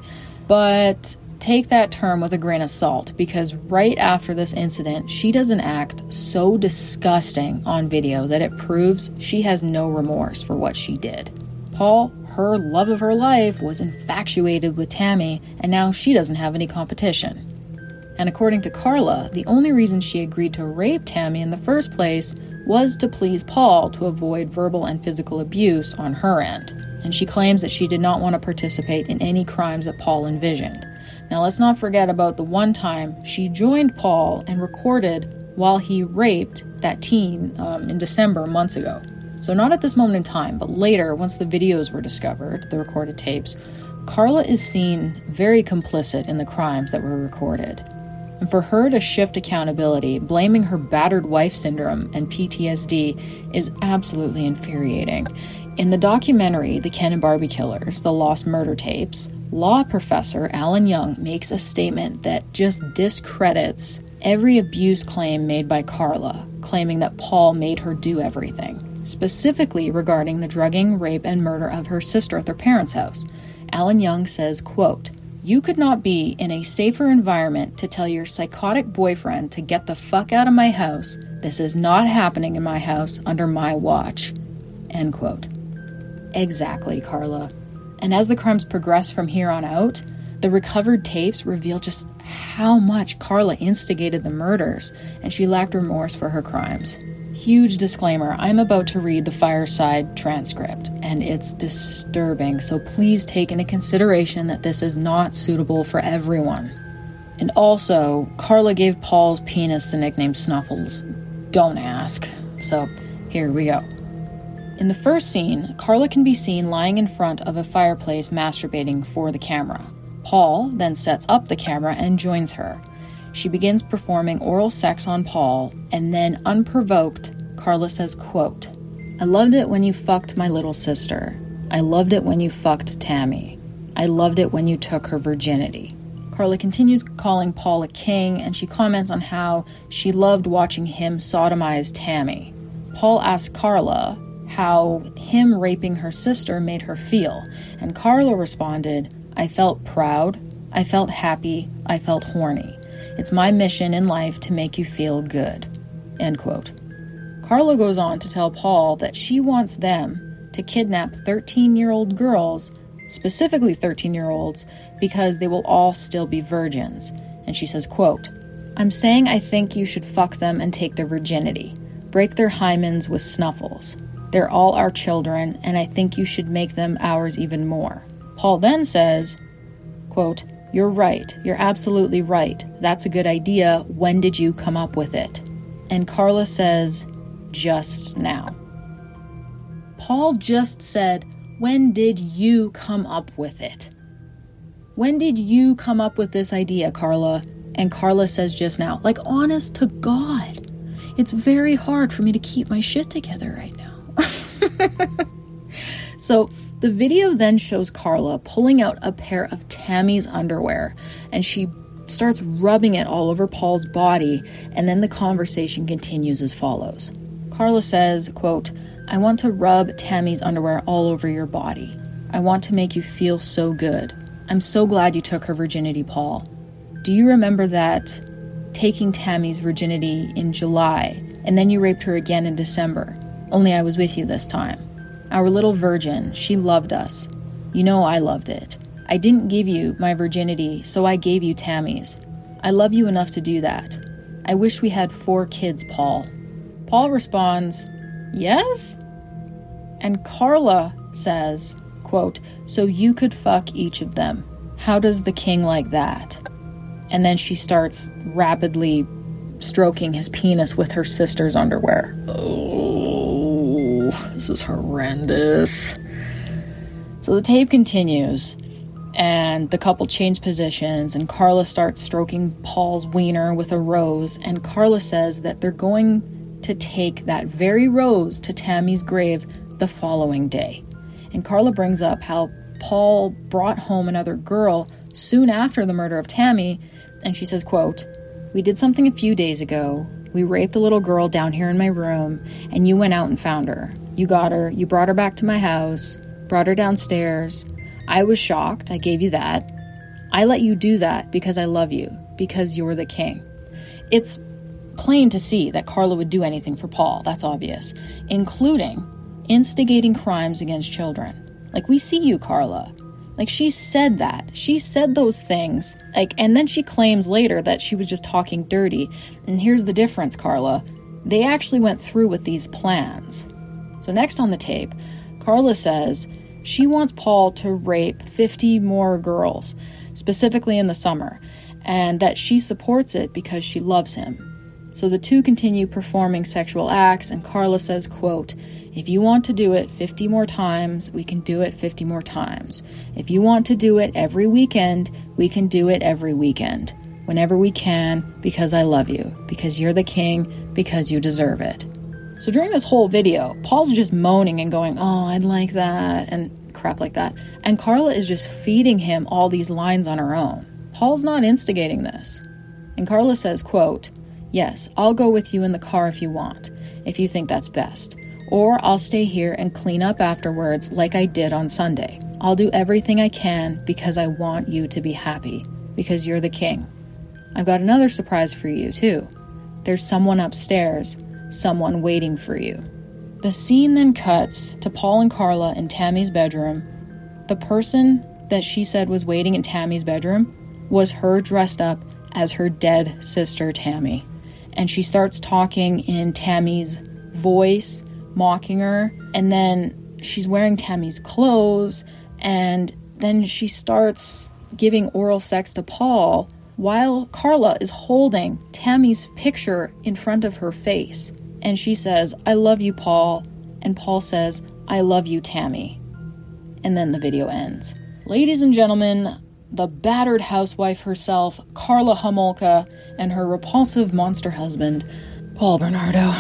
but take that term with a grain of salt, because right after this incident, she does an act so disgusting on video that it proves she has no remorse for what she did. Paul, her love of her life, was infatuated with Tammy, and now she doesn't have any competition. And according to Carla, the only reason she agreed to rape Tammy in the first place was to please Paul to avoid verbal and physical abuse on her end. And she claims that she did not want to participate in any crimes that Paul envisioned. Now, let's not forget about the one time she joined Paul and recorded while he raped that teen in December, months ago. So not at this moment in time, but later, once the videos were discovered, the recorded tapes, Carla is seen very complicit in the crimes that were recorded. And for her to shift accountability, blaming her battered wife syndrome and PTSD is absolutely infuriating. In the documentary, The Ken and Barbie Killers, The Lost Murder Tapes, law professor Alan Young makes a statement that just discredits every abuse claim made by Carla, claiming that Paul made her do everything, specifically regarding the drugging, rape, and murder of her sister at their parents' house. Alan Young says, quote, "You could not be in a safer environment to tell your psychotic boyfriend to get the fuck out of my house. This is not happening in my house under my watch." End quote. Exactly, Carla. And as the crimes progress from here on out, the recovered tapes reveal just how much Carla instigated the murders, and she lacked remorse for her crimes. Huge disclaimer, I'm about to read the Fireside transcript, and it's disturbing, so please take into consideration that this is not suitable for everyone. And also, Carla gave Paul's penis the nickname Snuffles. Don't ask. So, here we go. In the first scene, Carla can be seen lying in front of a fireplace masturbating for the camera. Paul then sets up the camera and joins her. She begins performing oral sex on Paul, and then, unprovoked, Carla says, quote, "I loved it when you fucked my little sister. I loved it when you fucked Tammy. I loved it when you took her virginity." Carla continues calling Paul a king, and she comments on how she loved watching him sodomize Tammy. Paul asks Carla how him raping her sister made her feel, and Carla responded, "I felt proud, I felt happy, I felt horny. It's my mission in life to make you feel good." End quote. Carla goes on to tell Paul that she wants them to kidnap 13-year-old girls, specifically 13-year-olds, because they will all still be virgins. And she says, quote, "I'm saying I think you should fuck them and take their virginity. Break their hymens with snuffles. They're all our children, and I think you should make them ours even more." Paul then says, quote, "You're right. You're absolutely right. That's a good idea. When did you come up with it?" And Carla says, "Just now." Paul just said, "When did you come up with it?" When did you come up with this idea, Carla? And Carla says, "Just now." Like, honest to God. It's very hard for me to keep my shit together right now. So the video then shows Carla pulling out a pair of Tammy's underwear, and she starts rubbing it all over Paul's body, and then the conversation continues as follows. Carla says, quote, "I want to rub Tammy's underwear all over your body. I want to make you feel so good. I'm so glad you took her virginity, Paul. Do you remember that? Taking Tammy's virginity in July, and then you raped her again in December. Only I was with you this time. Our little virgin, she loved us. You know I loved it. I didn't give you my virginity, so I gave you Tammy's. I love you enough to do that. I wish we had 4 kids, Paul." Paul responds, "Yes?" And Carla says, quote, "So you could fuck each of them. How does the king like that?" And then she starts rapidly stroking his penis with her sister's underwear. Oh, this is horrendous. So the tape continues, and the couple change positions, and Carla starts stroking Paul's wiener with a rose, and Carla says that they're going to take that very rose to Tammy's grave the following day. And Carla brings up how Paul brought home another girl soon after the murder of Tammy, and she says, quote, "We did something a few days ago. We raped a little girl down here in my room, and you went out and found her. You got her, you brought her back to my house, brought her downstairs. I was shocked, I gave you that. I let you do that because I love you, because you're the king." It's plain to see that Carla would do anything for Paul, that's obvious, including instigating crimes against children. Like, we see you, Carla. Like, she said that. She said those things. Like, and then she claims later that she was just talking dirty. And here's the difference, Carla. They actually went through with these plans. So next on the tape, Carla says she wants Paul to rape 50 more girls, specifically in the summer, and that she supports it because she loves him. So the two continue performing sexual acts, and Carla says, quote, "If you want to do it 50 more times, we can do it 50 more times. If you want to do it every weekend, we can do it every weekend. Whenever we can, because I love you, because you're the king, because you deserve it." So during this whole video, Paul's just moaning and going, "Oh, I'd like that," and crap like that. And Carla is just feeding him all these lines on her own. Paul's not instigating this. And Carla says, quote, "Yes, I'll go with you in the car if you want, if you think that's best. Or I'll stay here and clean up afterwards like I did on Sunday. I'll do everything I can because I want you to be happy, because you're the king. I've got another surprise for you, too. There's someone upstairs, someone waiting for you." The scene then cuts to Paul and Carla in Tammy's bedroom. The person that she said was waiting in Tammy's bedroom was her dressed up as her dead sister, Tammy. And she starts talking in Tammy's voice, mocking her, and then she's wearing Tammy's clothes, and then she starts giving oral sex to Paul while Carla is holding Tammy's picture in front of her face. And she says, "I love you, Paul. and Paul says, "I love you, Tammy." And then the video ends. Ladies and gentlemen, the battered housewife herself, Karla Homolka, and her repulsive monster husband, Paul Bernardo.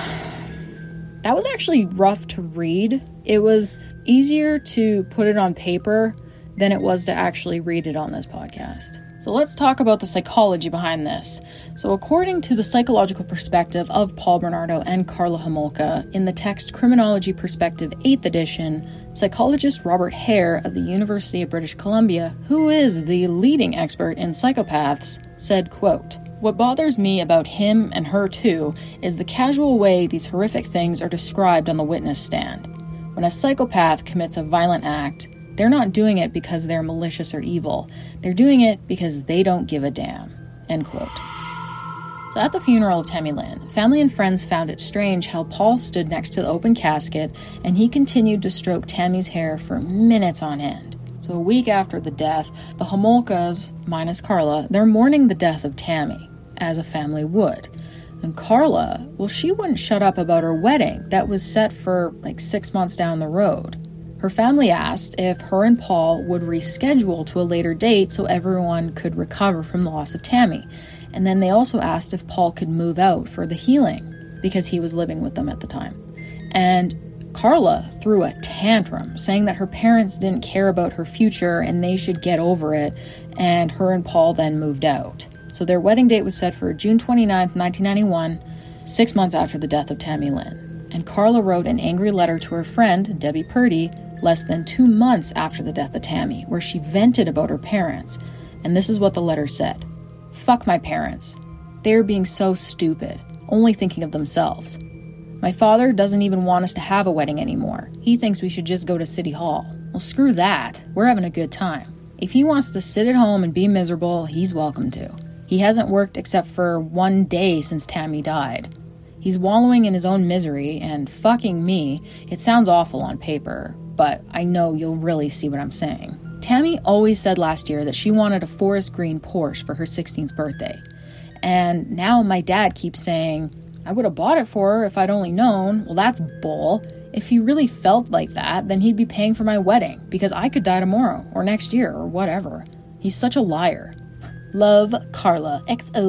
That was actually rough to read. It was easier to put it on paper than it was to actually read it on this podcast. So let's talk about the psychology behind this. So according to the psychological perspective of Paul Bernardo and Karla Homolka, in the text Criminology Perspective 8th edition, psychologist Robert Hare of the University of British Columbia, who is the leading expert in psychopaths, said, quote, "What bothers me about him and her too is the casual way these horrific things are described on the witness stand. When a psychopath commits a violent act, they're not doing it because they're malicious or evil. They're doing it because they don't give a damn." End quote. So at the funeral of Tammy Lynn, family and friends found it strange how Paul stood next to the open casket and he continued to stroke Tammy's hair for minutes on end. So a week after the death, the Homolkas, minus Karla, they're mourning the death of Tammy, as a family would. And Karla, well, she wouldn't shut up about her wedding that was set for like 6 months down the road. Her family asked if her and Paul would reschedule to a later date so everyone could recover from the loss of Tammy. And then they also asked if Paul could move out for the healing because he was living with them at the time. And Karla threw a tantrum, saying that her parents didn't care about her future and they should get over it, and her and Paul then moved out. So their wedding date was set for June 29th, 1991, 6 months after the death of Tammy Lynn. And Karla wrote an angry letter to her friend, Debbie Purdy, less than 2 months after the death of Tammy, where she vented about her parents. And this is what the letter said. "Fuck my parents. They're being so stupid, only thinking of themselves. My father doesn't even want us to have a wedding anymore. He thinks we should just go to City Hall. Well, screw that. We're having a good time. If he wants to sit at home and be miserable, he's welcome to. He hasn't worked except for 1 day since Tammy died. He's wallowing in his own misery, and fucking me, it sounds awful on paper, but I know you'll really see what I'm saying." Tammy always said last year that she wanted a forest green Porsche for her 16th birthday. And now my dad keeps saying, "I would have bought it for her if I'd only known." Well, that's bull. If he really felt like that, then he'd be paying for my wedding, because I could die tomorrow, or next year, or whatever. He's such a liar. Love, Karla.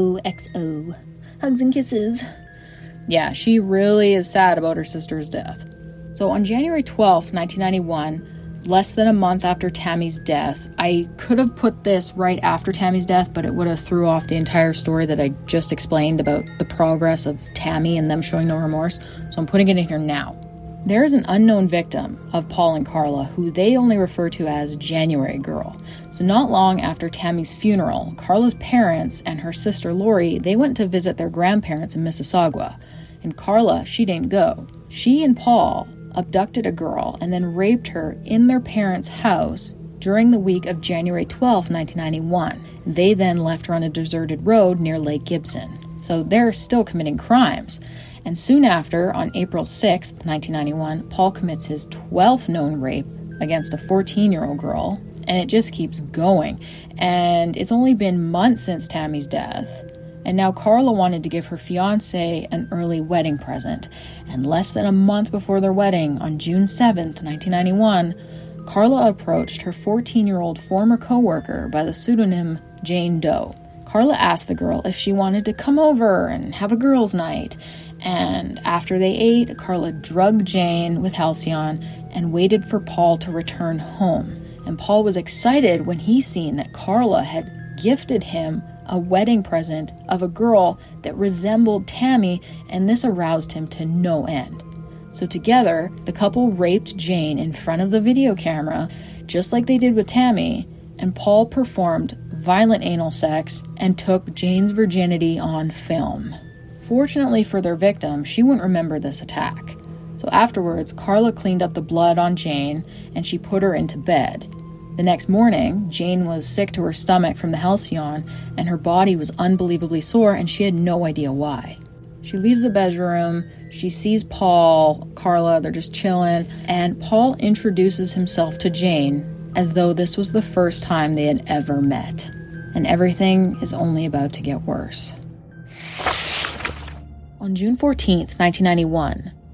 XOXO. Hugs and kisses. Yeah, she really is sad about her sister's death. So on January 12th, 1991, less than a month after Tammy's death, I could have put this right after Tammy's death, but it would have threw off the entire story that I just explained about the progress of Tammy and them showing no remorse, so I'm putting it in here now. There is an unknown victim of Paul and Karla who they only refer to as January Girl. So not long after Tammy's funeral, Karla's parents and her sister Lori, they went to visit their grandparents in Mississauga. And Karla, she didn't go. She and Paul abducted a girl and then raped her in their parents' house during the week of January 12, 1991. They then left her on a deserted road near Lake Gibson. So they're still committing crimes. And soon after, on April 6, 1991, Paul commits his 12th known rape against a 14-year-old girl. And it just keeps going. And it's only been months since Tammy's death. And now Karla wanted to give her fiancé an early wedding present. And less than a month before their wedding, on June 7th, 1991, Karla approached her 14-year-old former co-worker by the pseudonym Jane Doe. Karla asked the girl if she wanted to come over and have a girls' night. And after they ate, Karla drugged Jane with Halcyon and waited for Paul to return home. And Paul was excited when he seen that Karla had gifted him a wedding present of a girl that resembled Tammy, and this aroused him to no end. So together, the couple raped Jane in front of the video camera, just like they did with Tammy, and Paul performed violent anal sex and took Jane's virginity on film. Fortunately for their victim, she wouldn't remember this attack. So afterwards, Karla cleaned up the blood on Jane, and she put her into bed. The next morning, Jane was sick to her stomach from the Halcyon, and her body was unbelievably sore, and she had no idea why. She leaves the bedroom, she sees Paul, Karla, they're just chilling, and Paul introduces himself to Jane as though this was the first time they had ever met. And everything is only about to get worse. On June 14th, 1991,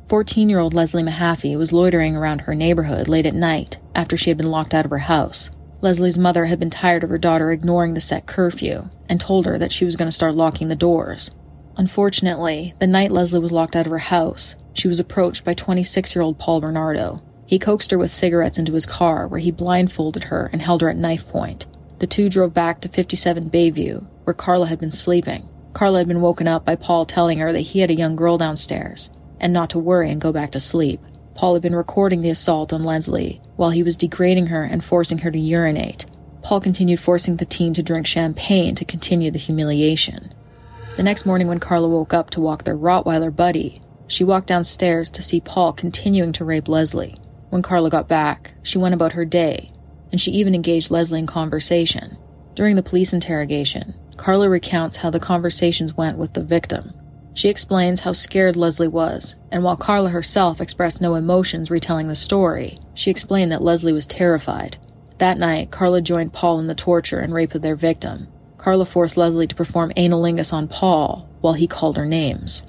14-year-old Leslie Mahaffey was loitering around her neighborhood late at night after she had been locked out of her house. Leslie's mother had been tired of her daughter ignoring the set curfew and told her that she was going to start locking the doors. Unfortunately, the night Leslie was locked out of her house, she was approached by 26-year-old Paul Bernardo. He coaxed her with cigarettes into his car, where he blindfolded her and held her at knife point. The two drove back to 57 Bayview, where Carla had been sleeping. Carla had been woken up by Paul telling her that he had a young girl downstairs, and not to worry and go back to sleep. Paul had been recording the assault on Leslie, while he was degrading her and forcing her to urinate. Paul continued forcing the teen to drink champagne to continue the humiliation. The next morning when Carla woke up to walk their Rottweiler buddy, she walked downstairs to see Paul continuing to rape Leslie. When Carla got back, she went about her day, and she even engaged Leslie in conversation. During the police interrogation, Carla recounts how the conversations went with the victim. She explains how scared Leslie was, and while Carla herself expressed no emotions retelling the story, she explained that Leslie was terrified. That night, Carla joined Paul in the torture and rape of their victim. Carla forced Leslie to perform anilingus on Paul while he called her names.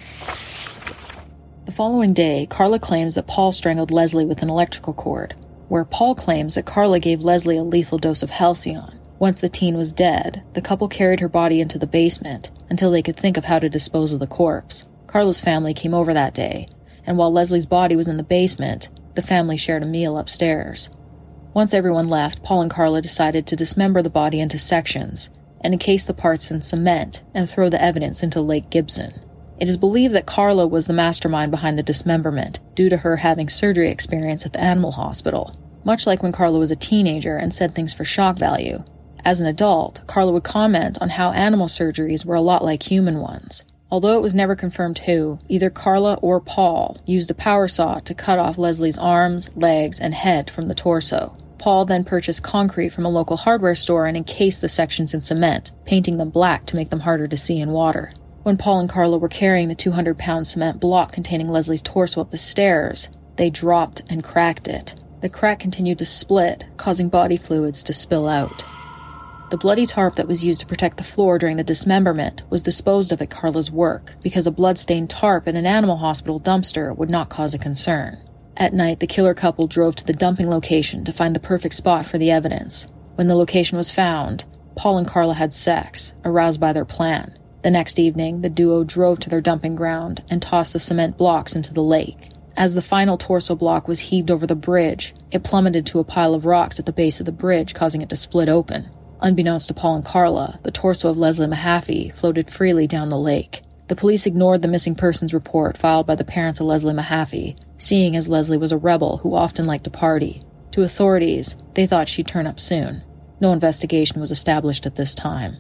The following day, Carla claims that Paul strangled Leslie with an electrical cord, where Paul claims that Carla gave Leslie a lethal dose of Halcyon. Once the teen was dead, the couple carried her body into the basement until they could think of how to dispose of the corpse. Carla's family came over that day, and while Leslie's body was in the basement, the family shared a meal upstairs. Once everyone left, Paul and Carla decided to dismember the body into sections and encase the parts in cement and throw the evidence into Lake Gibson. It is believed that Carla was the mastermind behind the dismemberment due to her having surgery experience at the animal hospital. Much like when Carla was a teenager and said things for shock value, as an adult, Carla would comment on how animal surgeries were a lot like human ones. Although it was never confirmed who, either Carla or Paul used a power saw to cut off Leslie's arms, legs, and head from the torso. Paul then purchased concrete from a local hardware store and encased the sections in cement, painting them black to make them harder to see in water. When Paul and Carla were carrying the 200-pound cement block containing Leslie's torso up the stairs, they dropped and cracked it. The crack continued to split, causing body fluids to spill out. The bloody tarp that was used to protect the floor during the dismemberment was disposed of at Carla's work because a blood-stained tarp in an animal hospital dumpster would not cause a concern. At night, the killer couple drove to the dumping location to find the perfect spot for the evidence. When the location was found, Paul and Carla had sex, aroused by their plan. The next evening, the duo drove to their dumping ground and tossed the cement blocks into the lake. As the final torso block was heaved over the bridge, it plummeted to a pile of rocks at the base of the bridge, causing it to split open. Unbeknownst to Paul and Carla, the torso of Leslie Mahaffey floated freely down the lake. The police ignored the missing persons report filed by the parents of Leslie Mahaffey, seeing as Leslie was a rebel who often liked to party. To authorities, they thought she'd turn up soon. No investigation was established at this time.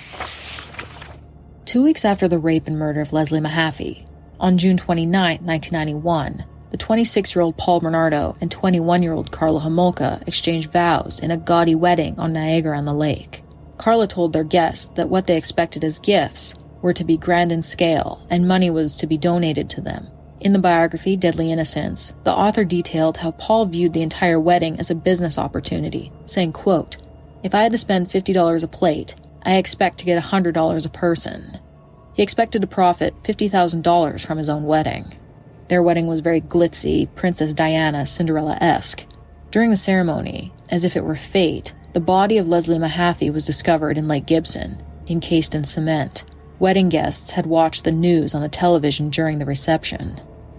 2 weeks after the rape and murder of Leslie Mahaffey, on June 29, 1991, the 26-year-old Paul Bernardo and 21-year-old Carla Homolka exchanged vows in a gaudy wedding on Niagara-on-the-Lake. Carla told their guests that what they expected as gifts were to be grand in scale, and money was to be donated to them. In the biography, Deadly Innocence, the author detailed how Paul viewed the entire wedding as a business opportunity, saying, quote, "If I had to spend $50 a plate, I expect to get $100 a person." He expected to profit $50,000 from his own wedding. Their wedding was very glitzy, Princess Diana, Cinderella-esque. During the ceremony, as if it were fate, the body of Leslie Mahaffey was discovered in Lake Gibson, encased in cement. Wedding guests had watched the news on the television during the reception.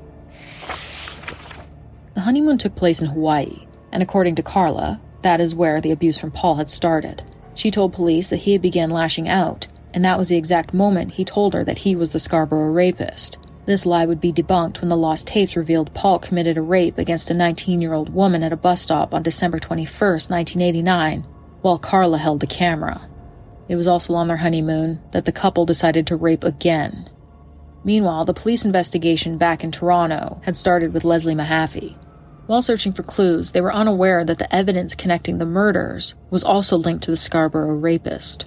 The honeymoon took place in Hawaii, and according to Carla, that is where the abuse from Paul had started. She told police that he had begun lashing out, and that was the exact moment he told her that he was the Scarborough rapist. This lie would be debunked when the lost tapes revealed Paul committed a rape against a 19-year-old woman at a bus stop on December 21, 1989, while Carla held the camera. It was also on their honeymoon that the couple decided to rape again. Meanwhile, the police investigation back in Toronto had started with Leslie Mahaffey. While searching for clues, they were unaware that the evidence connecting the murders was also linked to the Scarborough rapist.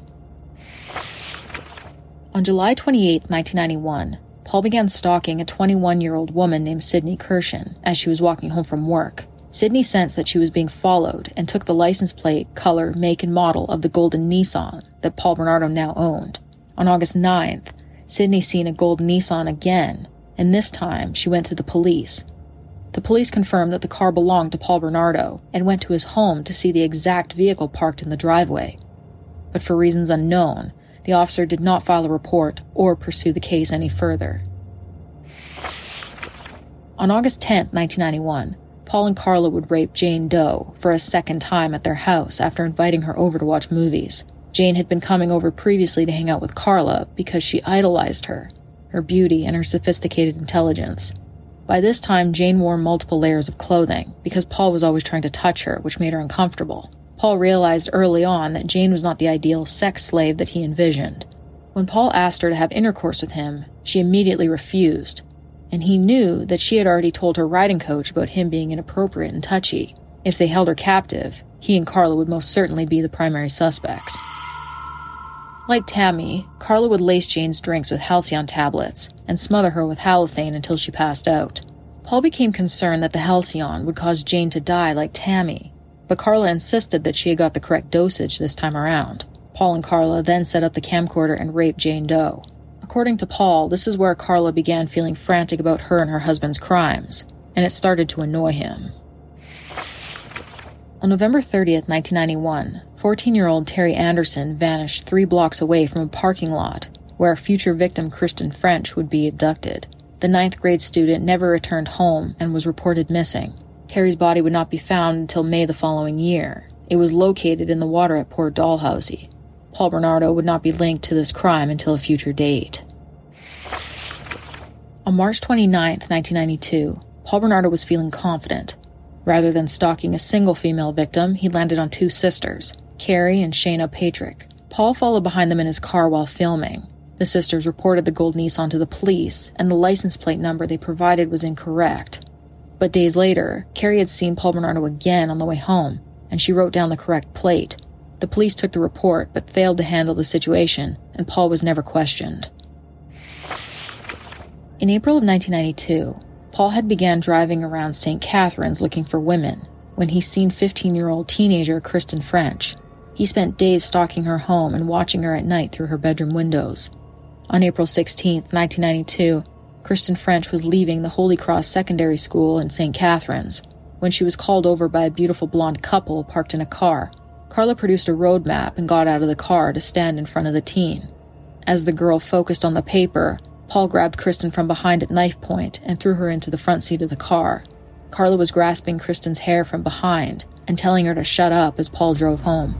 On July 28, 1991, Paul began stalking a 21-year-old woman named Sydney Kirshen as she was walking home from work. Sydney sensed that she was being followed and took the license plate, color, make, and model of the golden Nissan that Paul Bernardo now owned. On August 9th, Sydney seen a gold Nissan again and this time she went to the police. The police confirmed that the car belonged to Paul Bernardo and went to his home to see the exact vehicle parked in the driveway. But for reasons unknown, the officer did not file a report or pursue the case any further. On August 10, 1991, Paul and Carla would rape Jane Doe for a second time at their house after inviting her over to watch movies. Jane had been coming over previously to hang out with Carla because she idolized her beauty and her sophisticated intelligence. By this time, Jane wore multiple layers of clothing because Paul was always trying to touch her, which made her uncomfortable. Paul realized early on that Jane was not the ideal sex slave that he envisioned. When Paul asked her to have intercourse with him, she immediately refused, and he knew that she had already told her riding coach about him being inappropriate and touchy. If they held her captive, he and Carla would most certainly be the primary suspects. Like Tammy, Carla would lace Jane's drinks with Halcyon tablets and smother her with halothane until she passed out. Paul became concerned that the Halcyon would cause Jane to die like Tammy, but Carla insisted that she had got the correct dosage this time around. Paul and Carla then set up the camcorder and raped Jane Doe. According to Paul, this is where Carla began feeling frantic about her and her husband's crimes, and it started to annoy him. On November 30th, 1991, 14-year-old Terry Anderson vanished 3 blocks away from a parking lot where future victim Kristen French would be abducted. The 9th grade student never returned home and was reported missing. Terry's body would not be found until May the following year. It was located in the water at Port Dalhousie. Paul Bernardo would not be linked to this crime until a future date. On March 29th, 1992, Paul Bernardo was feeling confident. Rather than stalking a single female victim, he landed on 2 sisters, Carrie and Shayna Patrick. Paul followed behind them in his car while filming. The sisters reported the gold Nissan to the police, and the license plate number they provided was incorrect. But days later, Carrie had seen Paul Bernardo again on the way home, and she wrote down the correct plate. The police took the report, but failed to handle the situation, and Paul was never questioned. In April of 1992, Paul had began driving around St. Catharines looking for women when he seen 15-year-old teenager Kristen French. He spent days stalking her home and watching her at night through her bedroom windows. On April 16, 1992, Kristen French was leaving the Holy Cross Secondary School in St. Catharines when she was called over by a beautiful blonde couple parked in a car. Carla produced a road map and got out of the car to stand in front of the teen. As the girl focused on the paper, Paul grabbed Kristen from behind at knife point and threw her into the front seat of the car. Carla was grasping Kristen's hair from behind and telling her to shut up as Paul drove home.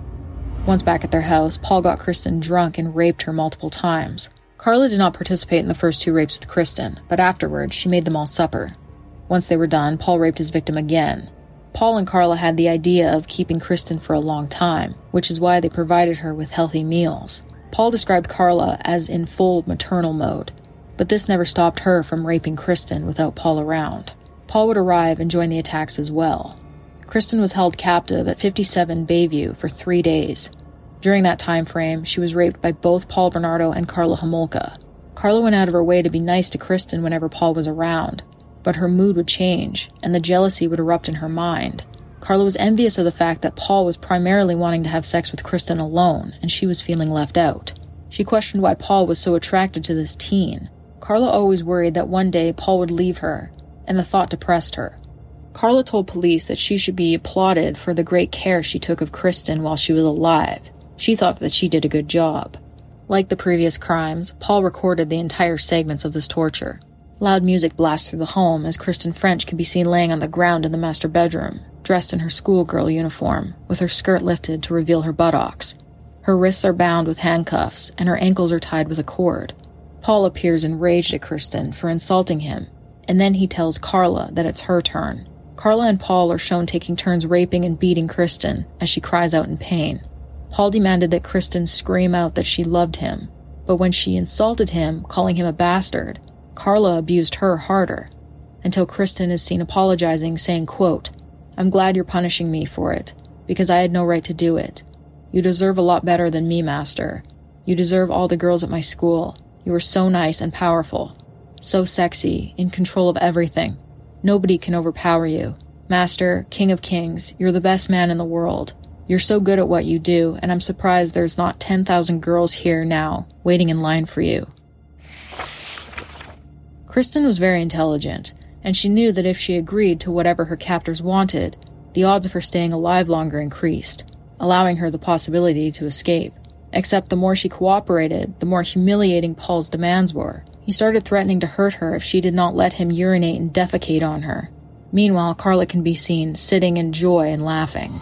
Once back at their house, Paul got Kristen drunk and raped her multiple times. Carla did not participate in the first 2 rapes with Kristen, but afterwards she made them all supper. Once they were done, Paul raped his victim again. Paul and Carla had the idea of keeping Kristen for a long time, which is why they provided her with healthy meals. Paul described Carla as in full maternal mode, but this never stopped her from raping Kristen without Paul around. Paul would arrive and join the attacks as well. Kristen was held captive at 57 Bayview for 3 days. During that time frame, she was raped by both Paul Bernardo and Carla Homolka. Carla went out of her way to be nice to Kristen whenever Paul was around, but her mood would change, and the jealousy would erupt in her mind. Carla was envious of the fact that Paul was primarily wanting to have sex with Kristen alone, and she was feeling left out. She questioned why Paul was so attracted to this teen. Carla always worried that one day Paul would leave her, and the thought depressed her. Carla told police that she should be applauded for the great care she took of Kristen while she was alive. She thought that she did a good job. Like the previous crimes, Paul recorded the entire segments of this torture. Loud music blasts through the home as Kristen French can be seen laying on the ground in the master bedroom, dressed in her schoolgirl uniform, with her skirt lifted to reveal her buttocks. Her wrists are bound with handcuffs, and her ankles are tied with a cord. Paul appears enraged at Kristen for insulting him, and then he tells Carla that it's her turn. Carla and Paul are shown taking turns raping and beating Kristen as she cries out in pain. Paul demanded that Kristen scream out that she loved him, but when she insulted him, calling him a bastard, Carla abused her harder, until Kristen is seen apologizing, saying, quote, "I'm glad you're punishing me for it, because I had no right to do it. You deserve a lot better than me, Master. You deserve all the girls at my school. You are so nice and powerful, so sexy, in control of everything. Nobody can overpower you. Master, King of Kings, you're the best man in the world. You're so good at what you do, and I'm surprised there's not 10,000 girls here now, waiting in line for you." Kristen was very intelligent, and she knew that if she agreed to whatever her captors wanted, the odds of her staying alive longer increased, allowing her the possibility to escape. Except the more she cooperated, the more humiliating Paul's demands were. He started threatening to hurt her if she did not let him urinate and defecate on her. Meanwhile, Carla can be seen sitting in joy and laughing.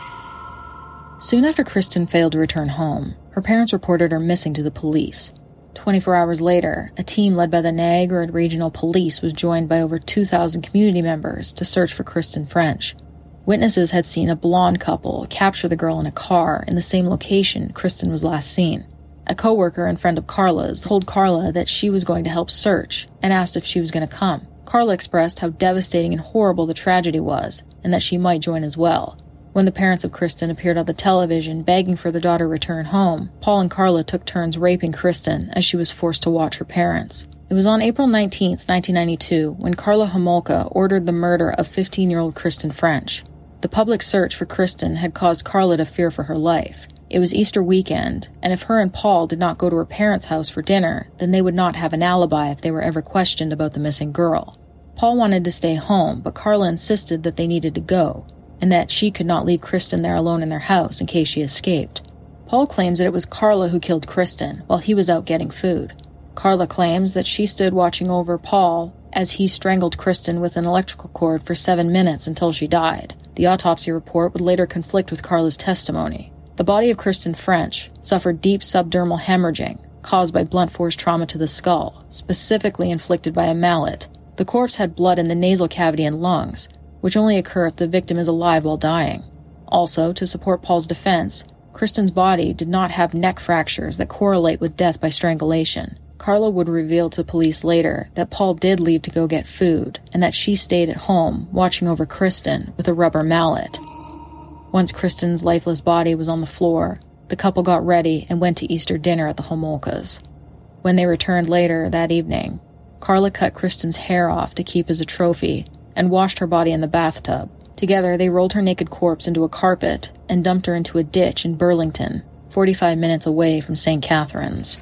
Soon after Kristen failed to return home, her parents reported her missing to the police. 24 hours later, a team led by the Niagara Regional Police was joined by over 2,000 community members to search for Kristen French. Witnesses had seen a blonde couple capture the girl in a car in the same location Kristen was last seen. A co-worker and friend of Carla's told Carla that she was going to help search and asked if she was going to come. Carla expressed how devastating and horrible the tragedy was and that she might join as well. When the parents of Kristen appeared on the television begging for their daughter to return home, Paul and Carla took turns raping Kristen as she was forced to watch her parents. It was on April 19, 1992, when Karla Homolka ordered the murder of 15-year-old Kristen French. The public search for Kristen had caused Carla to fear for her life. It was Easter weekend, and if her and Paul did not go to her parents' house for dinner, then they would not have an alibi if they were ever questioned about the missing girl. Paul wanted to stay home, but Carla insisted that they needed to go, and that she could not leave Kristen there alone in their house in case she escaped. Paul claims that it was Carla who killed Kristen while he was out getting food. Carla claims that she stood watching over Paul as he strangled Kristen with an electrical cord for 7 minutes until she died. The autopsy report would later conflict with Carla's testimony. The body of Kristen French suffered deep subdermal hemorrhaging caused by blunt force trauma to the skull, specifically inflicted by a mallet. The corpse had blood in the nasal cavity and lungs, which only occur if the victim is alive while dying. Also, to support Paul's defense, Kristen's body did not have neck fractures that correlate with death by strangulation. Carla would reveal to police later that Paul did leave to go get food, and that she stayed at home watching over Kristen with a rubber mallet. Once Kristen's lifeless body was on the floor, the couple got ready and went to Easter dinner at the Homolkas. When they returned later that evening, Carla cut Kristen's hair off to keep as a trophy and washed her body in the bathtub. Together, they rolled her naked corpse into a carpet and dumped her into a ditch in Burlington, 45 minutes away from St. Catharines.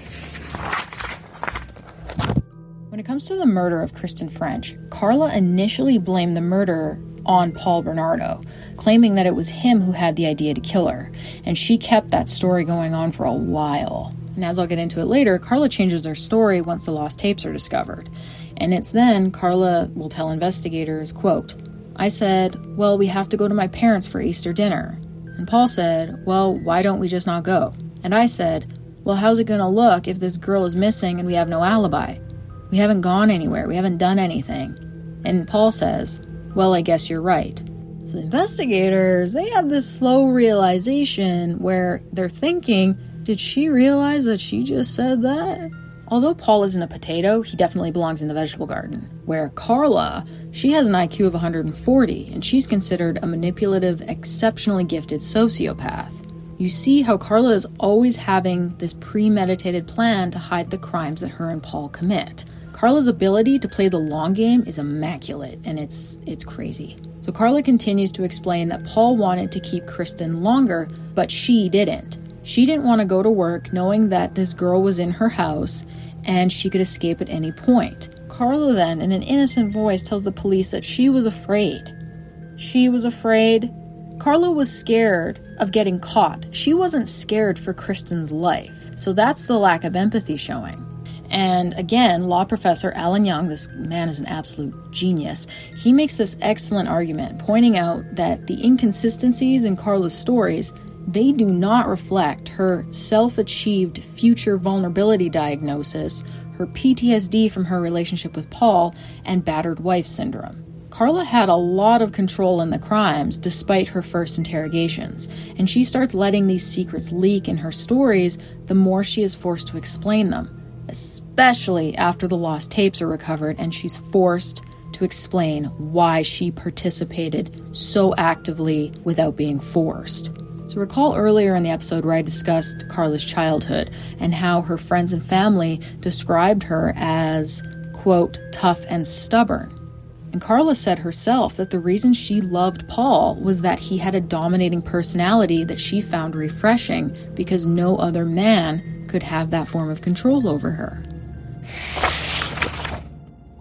When it comes to the murder of Kristen French, Carla initially blamed the murderer on Paul Bernardo, claiming that it was him who had the idea to kill her, and she kept that story going on for a while. And as I'll get into it later, Carla changes her story once the lost tapes are discovered. And it's then Carla will tell investigators, quote, "I said, well, we have to go to my parents for Easter dinner." And Paul said, "Well, why don't we just not go?" And I said, "Well, how's it gonna look if this girl is missing and we have no alibi? We haven't gone anywhere. We haven't done anything." And Paul says, "Well, I guess you're right." So investigators, they have this slow realization where they're thinking, did she realize that she just said that? Although Paul isn't a potato, he definitely belongs in the vegetable garden. Where Carla, she has an IQ of 140, and she's considered a manipulative, exceptionally gifted sociopath. You see how Carla is always having this premeditated plan to hide the crimes that her and Paul commit. Carla's ability to play the long game is immaculate, and it's crazy. So Carla continues to explain that Paul wanted to keep Kristen longer, but she didn't. She didn't want to go to work knowing that this girl was in her house and she could escape at any point. Carla then, in an innocent voice, tells the police that she was afraid. She was afraid. Carla was scared of getting caught. She wasn't scared for Kristen's life. So that's the lack of empathy showing. And again, law professor Alan Young, this man is an absolute genius, he makes this excellent argument, pointing out that the inconsistencies in Carla's stories, they do not reflect her self-achieved future vulnerability diagnosis, her PTSD from her relationship with Paul, and battered wife syndrome. Carla had a lot of control in the crimes despite her first interrogations, and she starts letting these secrets leak in her stories the more she is forced to explain them, especially after the lost tapes are recovered and she's forced to explain why she participated so actively without being forced. So recall earlier in the episode where I discussed Carla's childhood and how her friends and family described her as, quote, tough and stubborn. And Carla said herself that the reason she loved Paul was that he had a dominating personality that she found refreshing because no other man could have that form of control over her.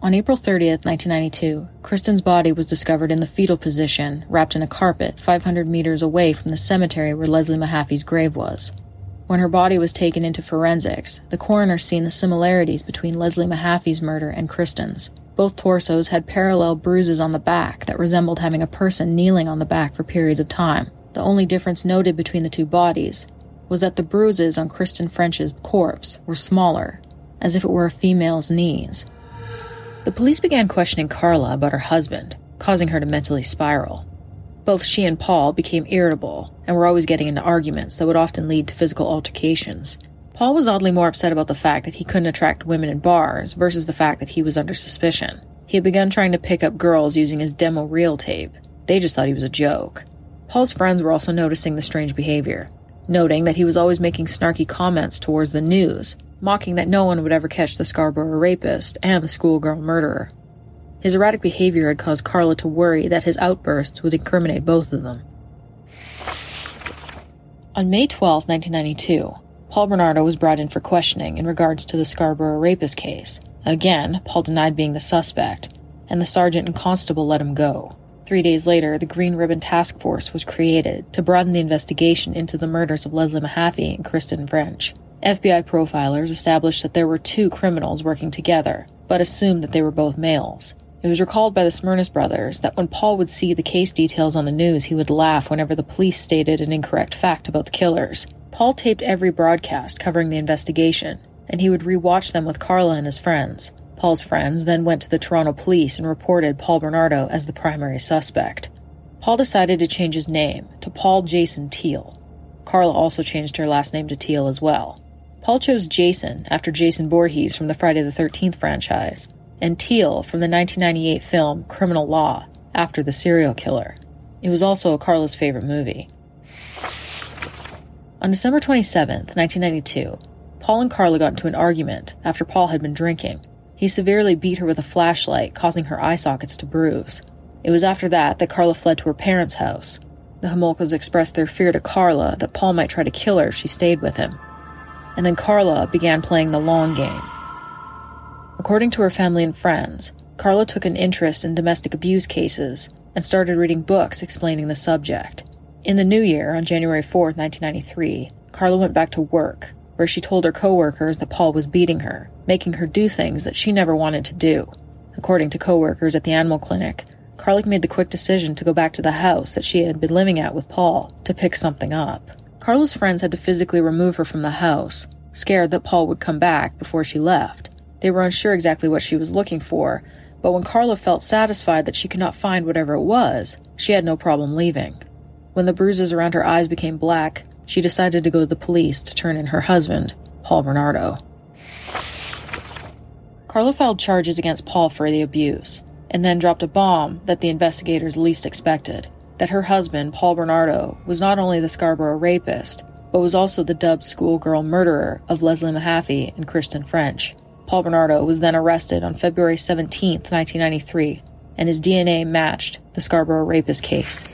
On April 30th, 1992, Kristen's body was discovered in the fetal position, wrapped in a carpet, 500 meters away from the cemetery where Leslie Mahaffey's grave was. When her body was taken into forensics, the coroner seen the similarities between Leslie Mahaffey's murder and Kristen's. Both torsos had parallel bruises on the back that resembled having a person kneeling on the back for periods of time. The only difference noted between the two bodies was that the bruises on Kristen French's corpse were smaller, as if it were a female's knees. The police began questioning Carla about her husband, causing her to mentally spiral. Both she and Paul became irritable and were always getting into arguments that would often lead to physical altercations. Paul was oddly more upset about the fact that he couldn't attract women in bars versus the fact that he was under suspicion. He had begun trying to pick up girls using his demo reel tape. They just thought he was a joke. Paul's friends were also noticing the strange behavior, noting that he was always making snarky comments towards the news, mocking that no one would ever catch the Scarborough rapist and the schoolgirl murderer. His erratic behavior had caused Carla to worry that his outbursts would incriminate both of them. On May 12, 1992, Paul Bernardo was brought in for questioning in regards to the Scarborough rapist case. Again, Paul denied being the suspect, and the sergeant and constable let him go. 3 days later, the Green Ribbon Task Force was created to broaden the investigation into the murders of Leslie Mahaffey and Kristen French. FBI profilers established that there were two criminals working together, but assumed that they were both males. It was recalled by the Smirnis brothers that when Paul would see the case details on the news, he would laugh whenever the police stated an incorrect fact about the killers. Paul taped every broadcast covering the investigation, and he would re-watch them with Carla and his friends. Paul's friends then went to the Toronto police and reported Paul Bernardo as the primary suspect. Paul decided to change his name to Paul Jason Teal. Carla also changed her last name to Teal as well. Paul chose Jason after Jason Voorhees from the Friday the 13th franchise, and Teal from the 1998 film Criminal Law, after the serial killer. It was also Carla's favorite movie. On December 27th, 1992, Paul and Carla got into an argument after Paul had been drinking. He severely beat her with a flashlight, causing her eye sockets to bruise. It was after that Carla fled to her parents' house. The Homolkas expressed their fear to Carla that Paul might try to kill her if she stayed with him. And then Carla began playing the long game. According to her family and friends, Carla took an interest in domestic abuse cases and started reading books explaining the subject. In the new year, on January 4th, 1993, Carla went back to work, where she told her co-workers that Paul was beating her, making her do things that she never wanted to do. According to co-workers at the animal clinic, Carla made the quick decision to go back to the house that she had been living at with Paul to pick something up. Carla's friends had to physically remove her from the house, scared that Paul would come back before she left. They were unsure exactly what she was looking for, but when Carla felt satisfied that she could not find whatever it was, she had no problem leaving. When the bruises around her eyes became black, she decided to go to the police to turn in her husband, Paul Bernardo. Carla filed charges against Paul for the abuse, and then dropped a bomb that the investigators least expected, that her husband, Paul Bernardo, was not only the Scarborough rapist, but was also the dubbed schoolgirl murderer of Leslie Mahaffey and Kristen French. Paul Bernardo was then arrested on February 17, 1993, and his DNA matched the Scarborough rapist case.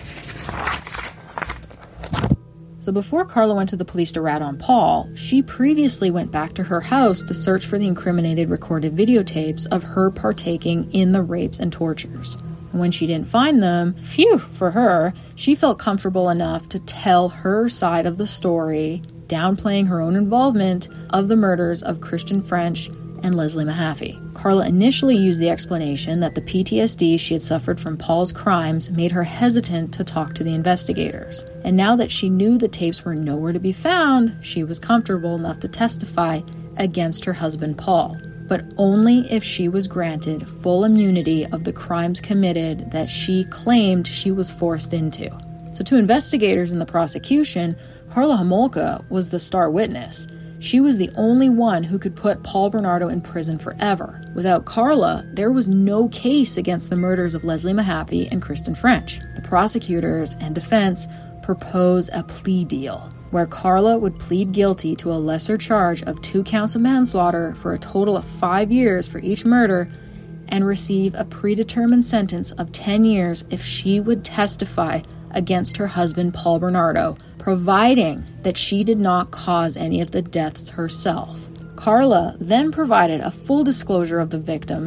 So before Carla went to the police to rat on Paul, she previously went back to her house to search for the incriminated recorded videotapes of her partaking in the rapes and tortures. And when she didn't find them, phew, for her, she felt comfortable enough to tell her side of the story, downplaying her own involvement of the murders of Kristen French and Leslie Mahaffey. Carla initially used the explanation that the PTSD she had suffered from Paul's crimes made her hesitant to talk to the investigators. And now that she knew the tapes were nowhere to be found, she was comfortable enough to testify against her husband Paul, but only if she was granted full immunity of the crimes committed that she claimed she was forced into. So to investigators in the prosecution, Carla Homolka was the star witness. She was the only one who could put Paul Bernardo in prison forever. Without Carla, there was no case against the murders of Leslie Mahaffey and Kristen French. The prosecutors and defense proposed a plea deal, where Carla would plead guilty to a lesser charge of 2 counts of manslaughter for a total of 5 years for each murder, and receive a predetermined sentence of 10 years if she would testify against her husband Paul Bernardo, providing that she did not cause any of the deaths herself. Carla then provided a full disclosure of the victims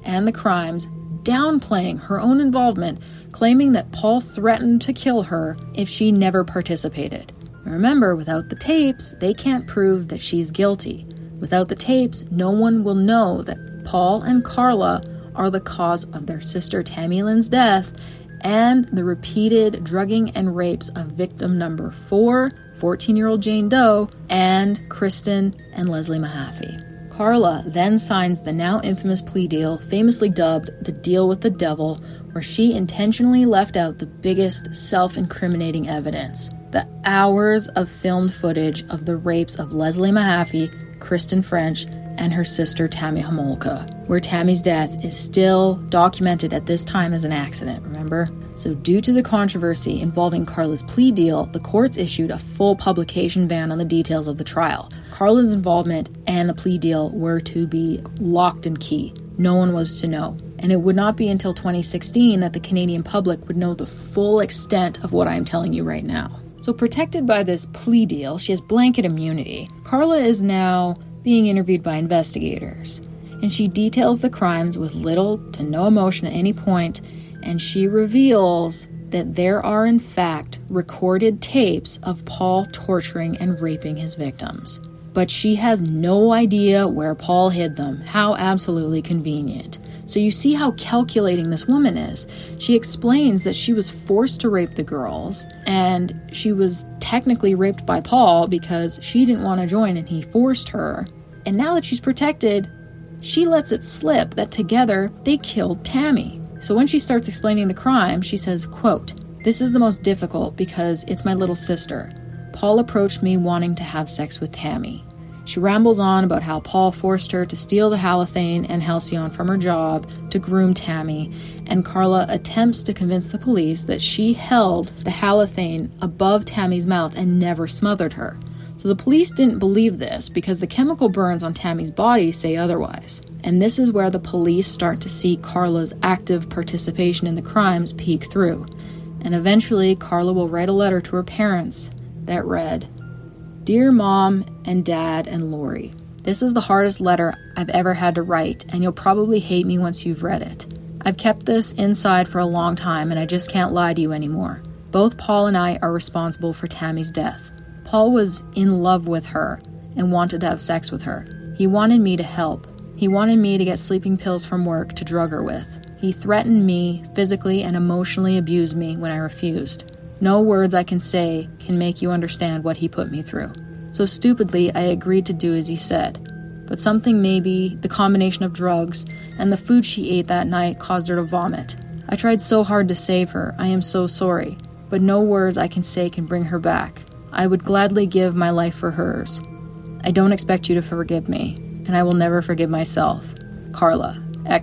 and the crimes, downplaying her own involvement, claiming that Paul threatened to kill her if she never participated. Remember, without the tapes, they can't prove that she's guilty. Without the tapes, no one will know that Paul and Carla are the cause of their sister Tammy Lynn's death and the repeated drugging and rapes of victim number 4, 14-year-old Jane Doe, and Kristen and Leslie Mahaffey. Carla then signs the now infamous plea deal, famously dubbed the Deal with the Devil, where she intentionally left out the biggest self-incriminating evidence: the hours of filmed footage of the rapes of Leslie Mahaffey, Kristen French, and her sister Tammy Homolka, where Tammy's death is still documented at this time as an accident, remember? So due to the controversy involving Carla's plea deal, the courts issued a full publication ban on the details of the trial. Carla's involvement and the plea deal were to be locked and key. No one was to know. And it would not be until 2016 that the Canadian public would know the full extent of what I am telling you right now. So protected by this plea deal, she has blanket immunity. Carla is now being interviewed by investigators, and she details the crimes with little to no emotion at any point, and she reveals that there are in fact recorded tapes of Paul torturing and raping his victims. But she has no idea where Paul hid them. How absolutely convenient. So you see how calculating this woman is. She explains that she was forced to rape the girls, and she was technically raped by Paul because she didn't want to join and he forced her. And now that she's protected, she lets it slip that together they killed Tammy. So when she starts explaining the crime, she says, quote, "This is the most difficult because it's my little sister. Paul approached me wanting to have sex with Tammy." She rambles on about how Paul forced her to steal the halothane and halcyon from her job to groom Tammy, and Carla attempts to convince the police that she held the halothane above Tammy's mouth and never smothered her. So the police didn't believe this because the chemical burns on Tammy's body say otherwise. And this is where the police start to see Carla's active participation in the crimes peek through. And eventually, Carla will write a letter to her parents that read, "Dear Mom and Dad and Lori, this is the hardest letter I've ever had to write, and you'll probably hate me once you've read it. I've kept this inside for a long time, and I just can't lie to you anymore. Both Paul and I are responsible for Tammy's death. Paul was in love with her and wanted to have sex with her. He wanted me to help. He wanted me to get sleeping pills from work to drug her with. He threatened me, physically and emotionally abused me when I refused. No words I can say can make you understand what he put me through. So stupidly, I agreed to do as he said. But something, maybe the combination of drugs and the food she ate that night, caused her to vomit. I tried so hard to save her. I am so sorry. But no words I can say can bring her back. I would gladly give my life for hers. I don't expect you to forgive me, and I will never forgive myself. Carla,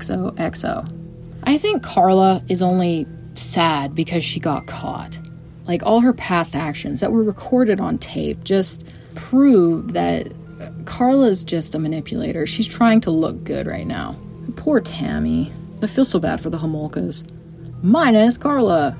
XOXO." I think Carla is only sad because she got caught. Like, all her past actions that were recorded on tape just prove that Carla's just a manipulator. She's trying to look good right now. Poor Tammy. I feel so bad for the Homolkas. Minus Carla.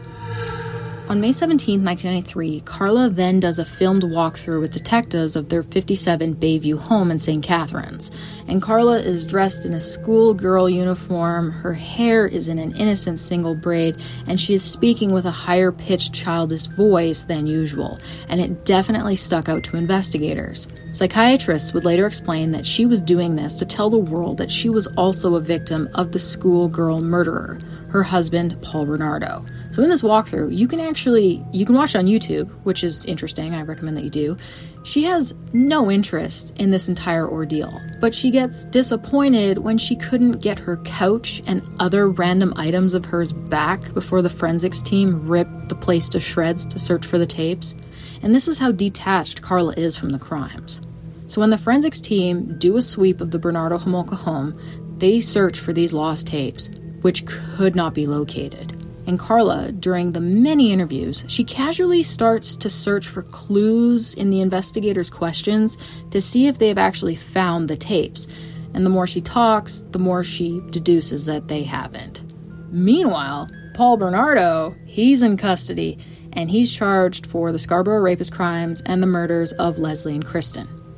On May 17, 1993, Carla then does a filmed walkthrough with detectives of their 57 Bayview home in St. Catharines. And Carla is dressed in a schoolgirl uniform, her hair is in an innocent single braid, and she is speaking with a higher-pitched childish voice than usual, and it definitely stuck out to investigators. Psychiatrists would later explain that she was doing this to tell the world that she was also a victim of the schoolgirl murderer, her husband, Paul Bernardo. So in this walkthrough, you can watch it on YouTube, which is interesting. I recommend that you do. She has no interest in this entire ordeal, but she gets disappointed when she couldn't get her couch and other random items of hers back before the forensics team ripped the place to shreds to search for the tapes. And this is how detached Carla is from the crimes. So when the forensics team do a sweep of the Bernardo Homolka home, they search for these lost tapes, which could not be located. And Carla, during the many interviews, she casually starts to search for clues in the investigators' questions to see if they've actually found the tapes. And the more she talks, the more she deduces that they haven't. Meanwhile, Paul Bernardo, he's in custody, and he's charged for the Scarborough rapist crimes and the murders of Leslie and Kristen.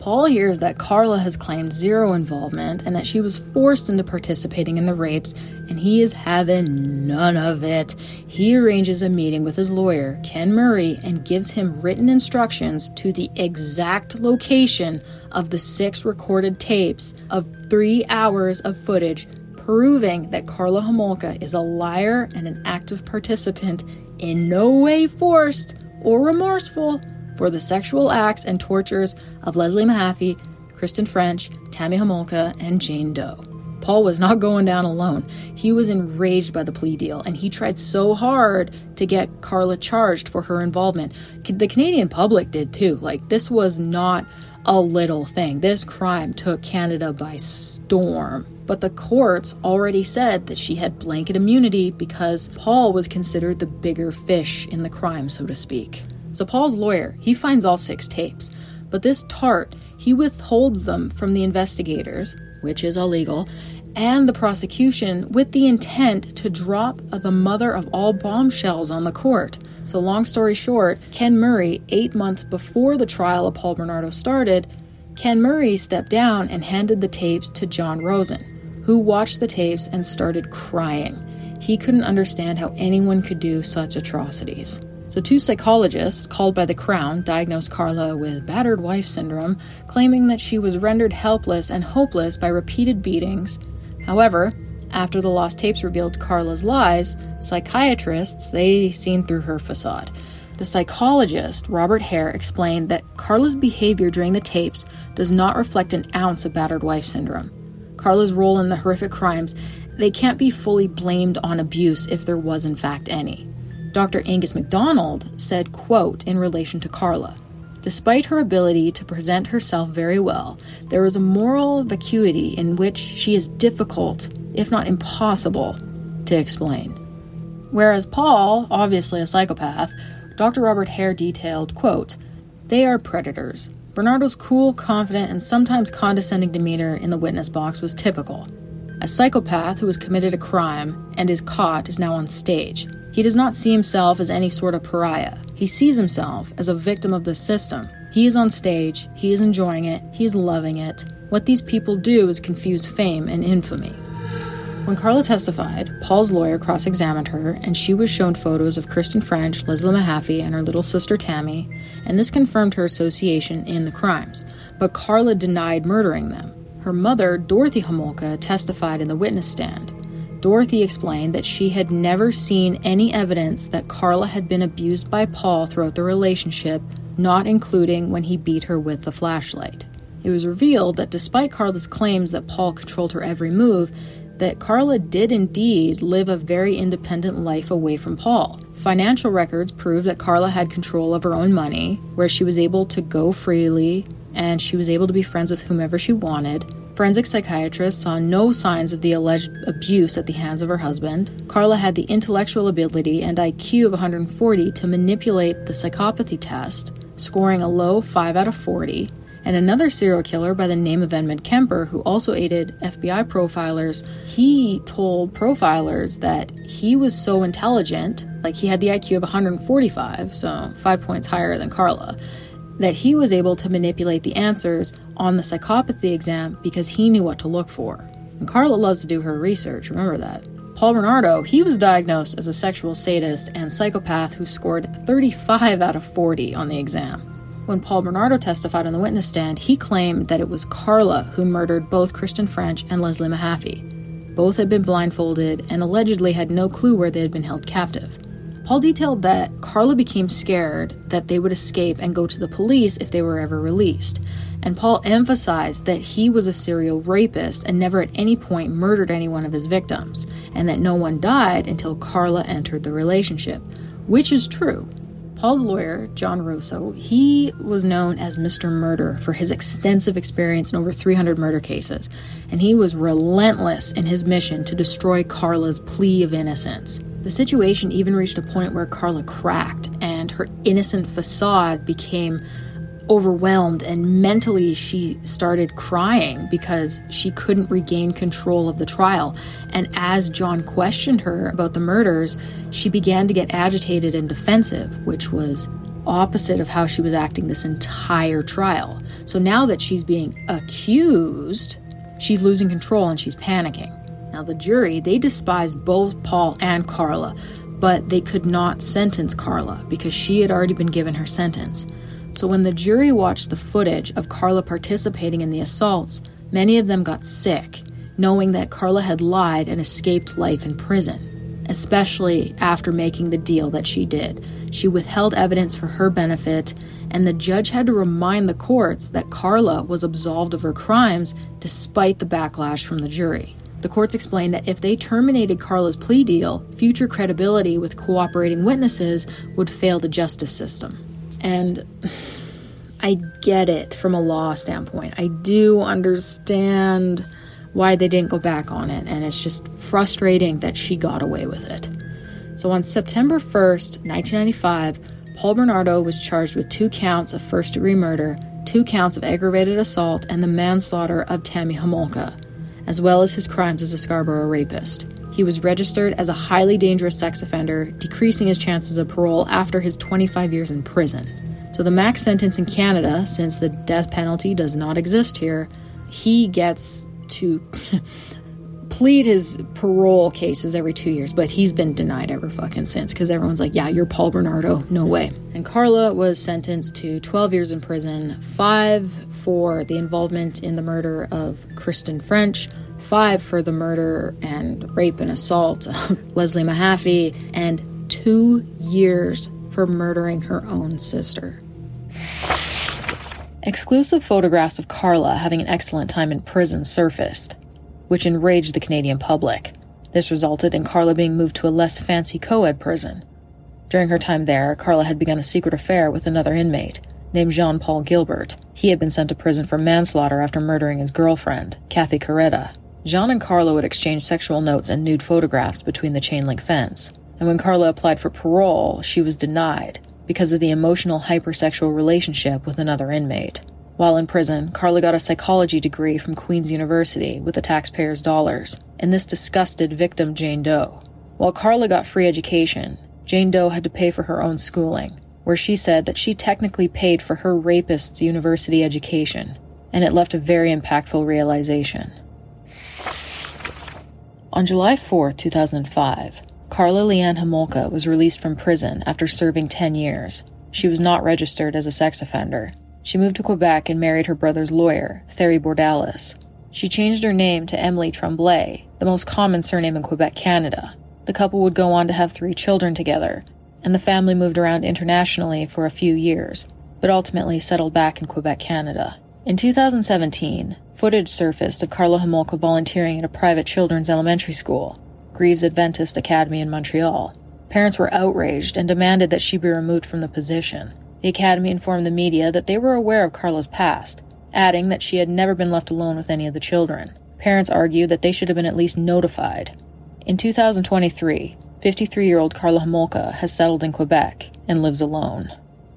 Paul hears that Carla has claimed zero involvement and that she was forced into participating in the rapes, and he is having none of it. He arranges a meeting with his lawyer, Ken Murray, and gives him written instructions to the exact location of the 6 recorded tapes of 3 hours of footage proving that Karla Homolka is a liar and an active participant, in no way forced or remorseful for the sexual acts and tortures of Leslie Mahaffey, Kristen French, Tammy Homolka, and Jane Doe. Paul was not going down alone. He was enraged by the plea deal, and he tried so hard to get Karla charged for her involvement. The Canadian public did too. This was not a little thing. This crime took Canada by storm. But the courts already said that she had blanket immunity because Paul was considered the bigger fish in the crime, so to speak. So Paul's lawyer, he finds all 6 tapes, but this tart, he withholds them from the investigators, which is illegal, and the prosecution with the intent to drop the mother of all bombshells on the court. So long story short, Ken Murray, 8 months before the trial of Paul Bernardo started, Ken Murray stepped down and handed the tapes to John Rosen, who watched the tapes and started crying. He couldn't understand how anyone could do such atrocities. So 2 psychologists called by the Crown diagnosed Karla with battered wife syndrome, claiming that she was rendered helpless and hopeless by repeated beatings. However, after the lost tapes revealed Karla's lies, psychiatrists, they seen through her facade. The psychologist, Robert Hare, explained that Karla's behavior during the tapes does not reflect an ounce of battered wife syndrome. Karla's role in the horrific crimes, they can't be fully blamed on abuse if there was in fact any. Dr. Angus MacDonald said, quote, in relation to Karla, "Despite her ability to present herself very well, there is a moral vacuity in which she is difficult, if not impossible, to explain." Whereas Paul, obviously a psychopath, Dr. Robert Hare detailed, quote, "They are predators. Bernardo's cool, confident, and sometimes condescending demeanor in the witness box was typical. A psychopath who has committed a crime and is caught is now on stage. He does not see himself as any sort of pariah. He sees himself as a victim of the system. He is on stage, he is enjoying it, he is loving it. What these people do is confuse fame and infamy." When Karla testified, Paul's lawyer cross-examined her, and she was shown photos of Kristen French, Leslie Mahaffey, and her little sister Tammy, and this confirmed her association in the crimes. But Karla denied murdering them. Her mother, Dorothy Homolka, testified in the witness stand. Dorothy explained that she had never seen any evidence that Karla had been abused by Paul throughout the relationship, not including when he beat her with the flashlight. It was revealed that despite Karla's claims that Paul controlled her every move, that Karla did indeed live a very independent life away from Paul. Financial records proved that Karla had control of her own money, where she was able to go freely, and she was able to be friends with whomever she wanted. Forensic psychiatrists saw no signs of the alleged abuse at the hands of her husband. Karla had the intellectual ability and IQ of 140 to manipulate the psychopathy test, scoring a low 5 out of 40. And another serial killer by the name of Edmund Kemper, who also aided FBI profilers, he told profilers that he was so intelligent, like he had the IQ of 145, so 5 points higher than Karla, that he was able to manipulate the answers on the psychopathy exam because he knew what to look for. And Karla loves to do her research, remember that. Paul Bernardo, he was diagnosed as a sexual sadist and psychopath who scored 35 out of 40 on the exam. When Paul Bernardo testified on the witness stand, he claimed that it was Karla who murdered both Kristen French and Leslie Mahaffey. Both had been blindfolded and allegedly had no clue where they had been held captive. Paul detailed that Karla became scared that they would escape and go to the police if they were ever released. And Paul emphasized that he was a serial rapist and never at any point murdered any one of his victims, and that no one died until Karla entered the relationship, which is true. Paul's lawyer, John Russo, he was known as Mr. Murder for his extensive experience in over 300 murder cases, and he was relentless in his mission to destroy Karla's plea of innocence. The situation even reached a point where Karla cracked, and her innocent facade became overwhelmed, and mentally she started crying because she couldn't regain control of the trial. And as John questioned her about the murders, she began to get agitated and defensive, which was opposite of how she was acting this entire trial. So now that she's being accused, she's losing control and she's panicking. Now the jury, they despised both Paul and Carla, but they could not sentence Carla because she had already been given her sentence. So when the jury watched the footage of Carla participating in the assaults, many of them got sick, knowing that Carla had lied and escaped life in prison, especially after making the deal that she did. She withheld evidence for her benefit, and the judge had to remind the courts that Carla was absolved of her crimes despite the backlash from the jury. The courts explained that if they terminated Carla's plea deal, future credibility with cooperating witnesses would fail the justice system. And I get it from a law standpoint. I do understand why they didn't go back on it, and it's just frustrating that she got away with it. So on September 1st, 1995, Paul Bernardo was charged with 2 counts of first-degree murder, 2 counts of aggravated assault, and the manslaughter of Tammy Homolka, as well as his crimes as a Scarborough rapist. He was registered as a highly dangerous sex offender, decreasing his chances of parole after his 25 years in prison. So the max sentence in Canada, since the death penalty does not exist here, he gets to plead his parole cases every 2 years, but he's been denied ever fucking since because everyone's like, yeah, you're Paul Bernardo, no way. And Carla was sentenced to 12 years in prison, 5 for the involvement in the murder of Kristen French, 5 for the murder and rape and assault of Leslie Mahaffey, and 2 years for murdering her own sister. Exclusive photographs of Carla having an excellent time in prison surfaced, which enraged the Canadian public. This resulted in Carla being moved to a less fancy co-ed prison. During her time there, Carla had begun a secret affair with another inmate, named Jean-Paul Gilbert. He had been sent to prison for manslaughter after murdering his girlfriend, Kathy Coretta. Jean and Carla would exchange sexual notes and nude photographs between the chain-link fence. And when Carla applied for parole, she was denied because of the emotional hypersexual relationship with another inmate. While in prison, Carla got a psychology degree from Queen's University with the taxpayers' dollars, and this disgusted victim Jane Doe. While Carla got free education, Jane Doe had to pay for her own schooling, where she said that she technically paid for her rapist's university education, and it left a very impactful realization. On July 4, 2005, Carla Leanne Homolka was released from prison after serving 10 years. She was not registered as a sex offender. She moved to Quebec and married her brother's lawyer, Thierry Bordalis. She changed her name to Emily Tremblay, the most common surname in Quebec, Canada. The couple would go on to have 3 children together, and the family moved around internationally for a few years, but ultimately settled back in Quebec, Canada. In 2017, footage surfaced of Carla Homolka volunteering at a private children's elementary school, Greaves Adventist Academy in Montreal. Parents were outraged and demanded that she be removed from the position. The academy informed the media that they were aware of Carla's past, adding that she had never been left alone with any of the children. Parents argued that they should have been at least notified. In 2023, 53-year-old Carla Homolka has settled in Quebec and lives alone.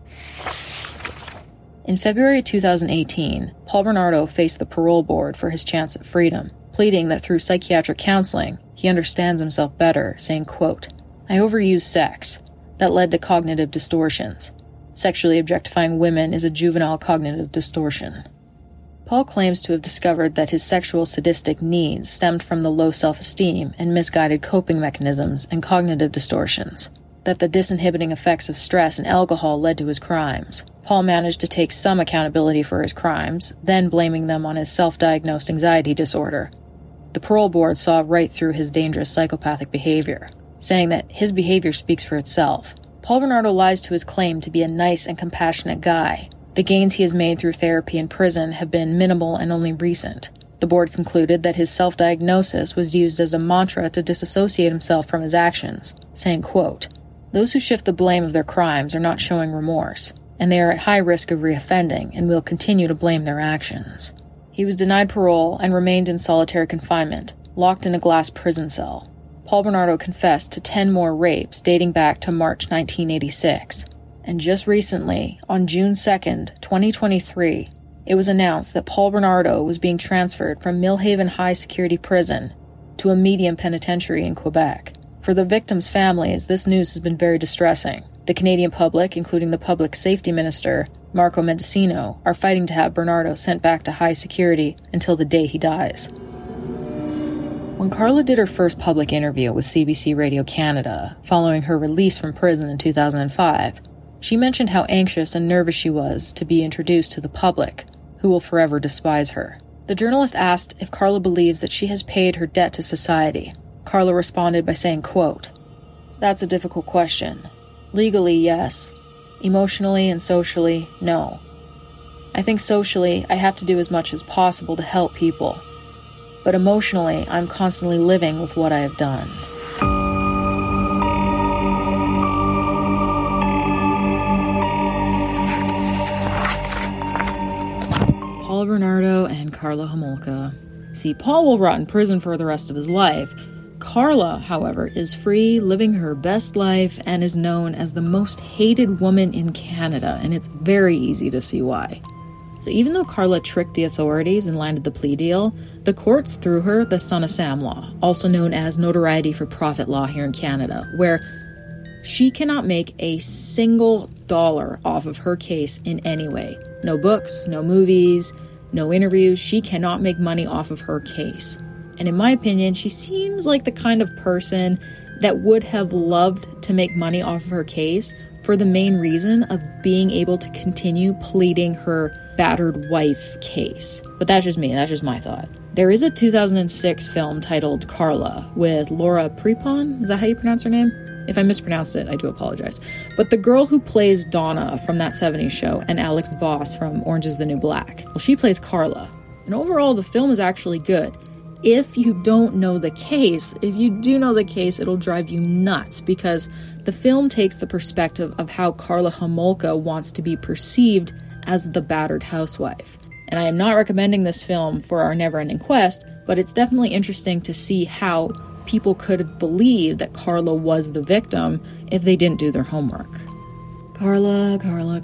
In February 2018, Paul Bernardo faced the parole board for his chance at freedom, pleading that through psychiatric counseling, he understands himself better, saying, quote, "I overused sex. That led to cognitive distortions. Sexually objectifying women is a juvenile cognitive distortion." Paul claims to have discovered that his sexual sadistic needs stemmed from the low self-esteem and misguided coping mechanisms and cognitive distortions, that the disinhibiting effects of stress and alcohol led to his crimes. Paul managed to take some accountability for his crimes, then blaming them on his self-diagnosed anxiety disorder. The parole board saw right through his dangerous psychopathic behavior, saying that his behavior speaks for itself. Paul Bernardo lies to his claim to be a nice and compassionate guy. The gains he has made through therapy in prison have been minimal and only recent. The board concluded that his self-diagnosis was used as a mantra to disassociate himself from his actions, saying, quote, "Those who shift the blame of their crimes are not showing remorse, and they are at high risk of reoffending and will continue to blame their actions." He was denied parole and remained in solitary confinement, locked in a glass prison cell. Paul Bernardo confessed to 10 more rapes dating back to March 1986. And just recently, on June 2nd, 2023, it was announced that Paul Bernardo was being transferred from Millhaven High Security Prison to a medium penitentiary in Quebec For the victims' families, this news has been very distressing. The Canadian public, including the Public Safety Minister, Marco Mendicino, are fighting to have Bernardo sent back to high security until the day he dies. When Carla did her first public interview with CBC Radio Canada, following her release from prison in 2005, she mentioned how anxious and nervous she was to be introduced to the public, who will forever despise her. The journalist asked if Carla believes that she has paid her debt to society. Carla responded by saying, quote, "That's a difficult question. Legally, yes. Emotionally and socially, no. I think socially, I have to do as much as possible to help people. But emotionally, I'm constantly living with what I have done." Paul Bernardo and Carla Homolka. See, Paul will rot in prison for the rest of his life. Carla, however, is free, living her best life, and is known as the most hated woman in Canada, and it's very easy to see why. So even though Carla tricked the authorities and landed the plea deal, the courts threw her the Son of Sam law, also known as notoriety for profit law here in Canada, where she cannot make a single dollar off of her case in any way. No books, no movies, no interviews. She cannot make money off of her case. And in my opinion, she seems like the kind of person that would have loved to make money off of her case for the main reason of being able to continue pleading her battered wife case. But that's just me, that's just my thought. There is a 2006 film titled Carla with Laura Prepon. Is that how you pronounce her name? If I mispronounced it, I do apologize. But the girl who plays Donna from That 70s Show and Alex Voss from Orange is the New Black, well, she plays Carla. And overall, the film is actually good. If you don't know the case, if you do know the case, it'll drive you nuts because the film takes the perspective of how Carla Homolka wants to be perceived as the battered housewife. And I am not recommending this film for our never-ending quest, but it's definitely interesting to see how people could believe that Carla was the victim if they didn't do their homework. Carla.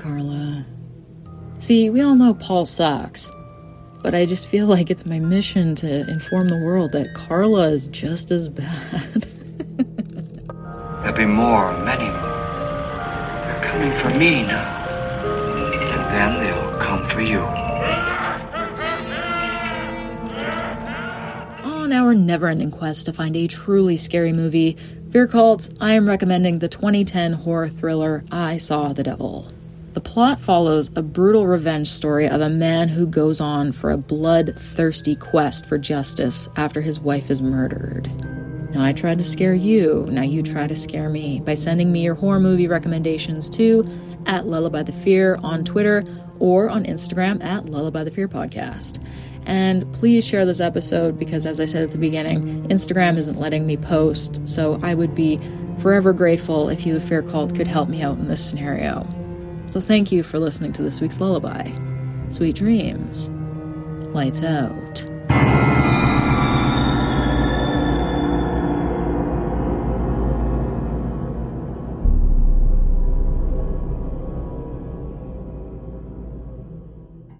See, we all know Paul sucks. But I just feel like it's my mission to inform the world that Carla is just as bad. There'll be more, many more. They're coming for me now. And then they'll come for you. On our never-ending quest to find a truly scary movie, Fear Cult, I am recommending the 2010 horror thriller I Saw the Devil. The plot follows a brutal revenge story of a man who goes on for a bloodthirsty quest for justice after his wife is murdered. Now I tried to scare you, now you try to scare me by sending me your horror movie recommendations to @LullabyTheFear on Twitter or on Instagram @LullabyTheFearPodcast. And please share this episode because, as I said at the beginning, Instagram isn't letting me post, so I would be forever grateful if you, the Fear Cult, could help me out in this scenario. So thank you for listening to this week's Lullaby. Sweet dreams. Lights out.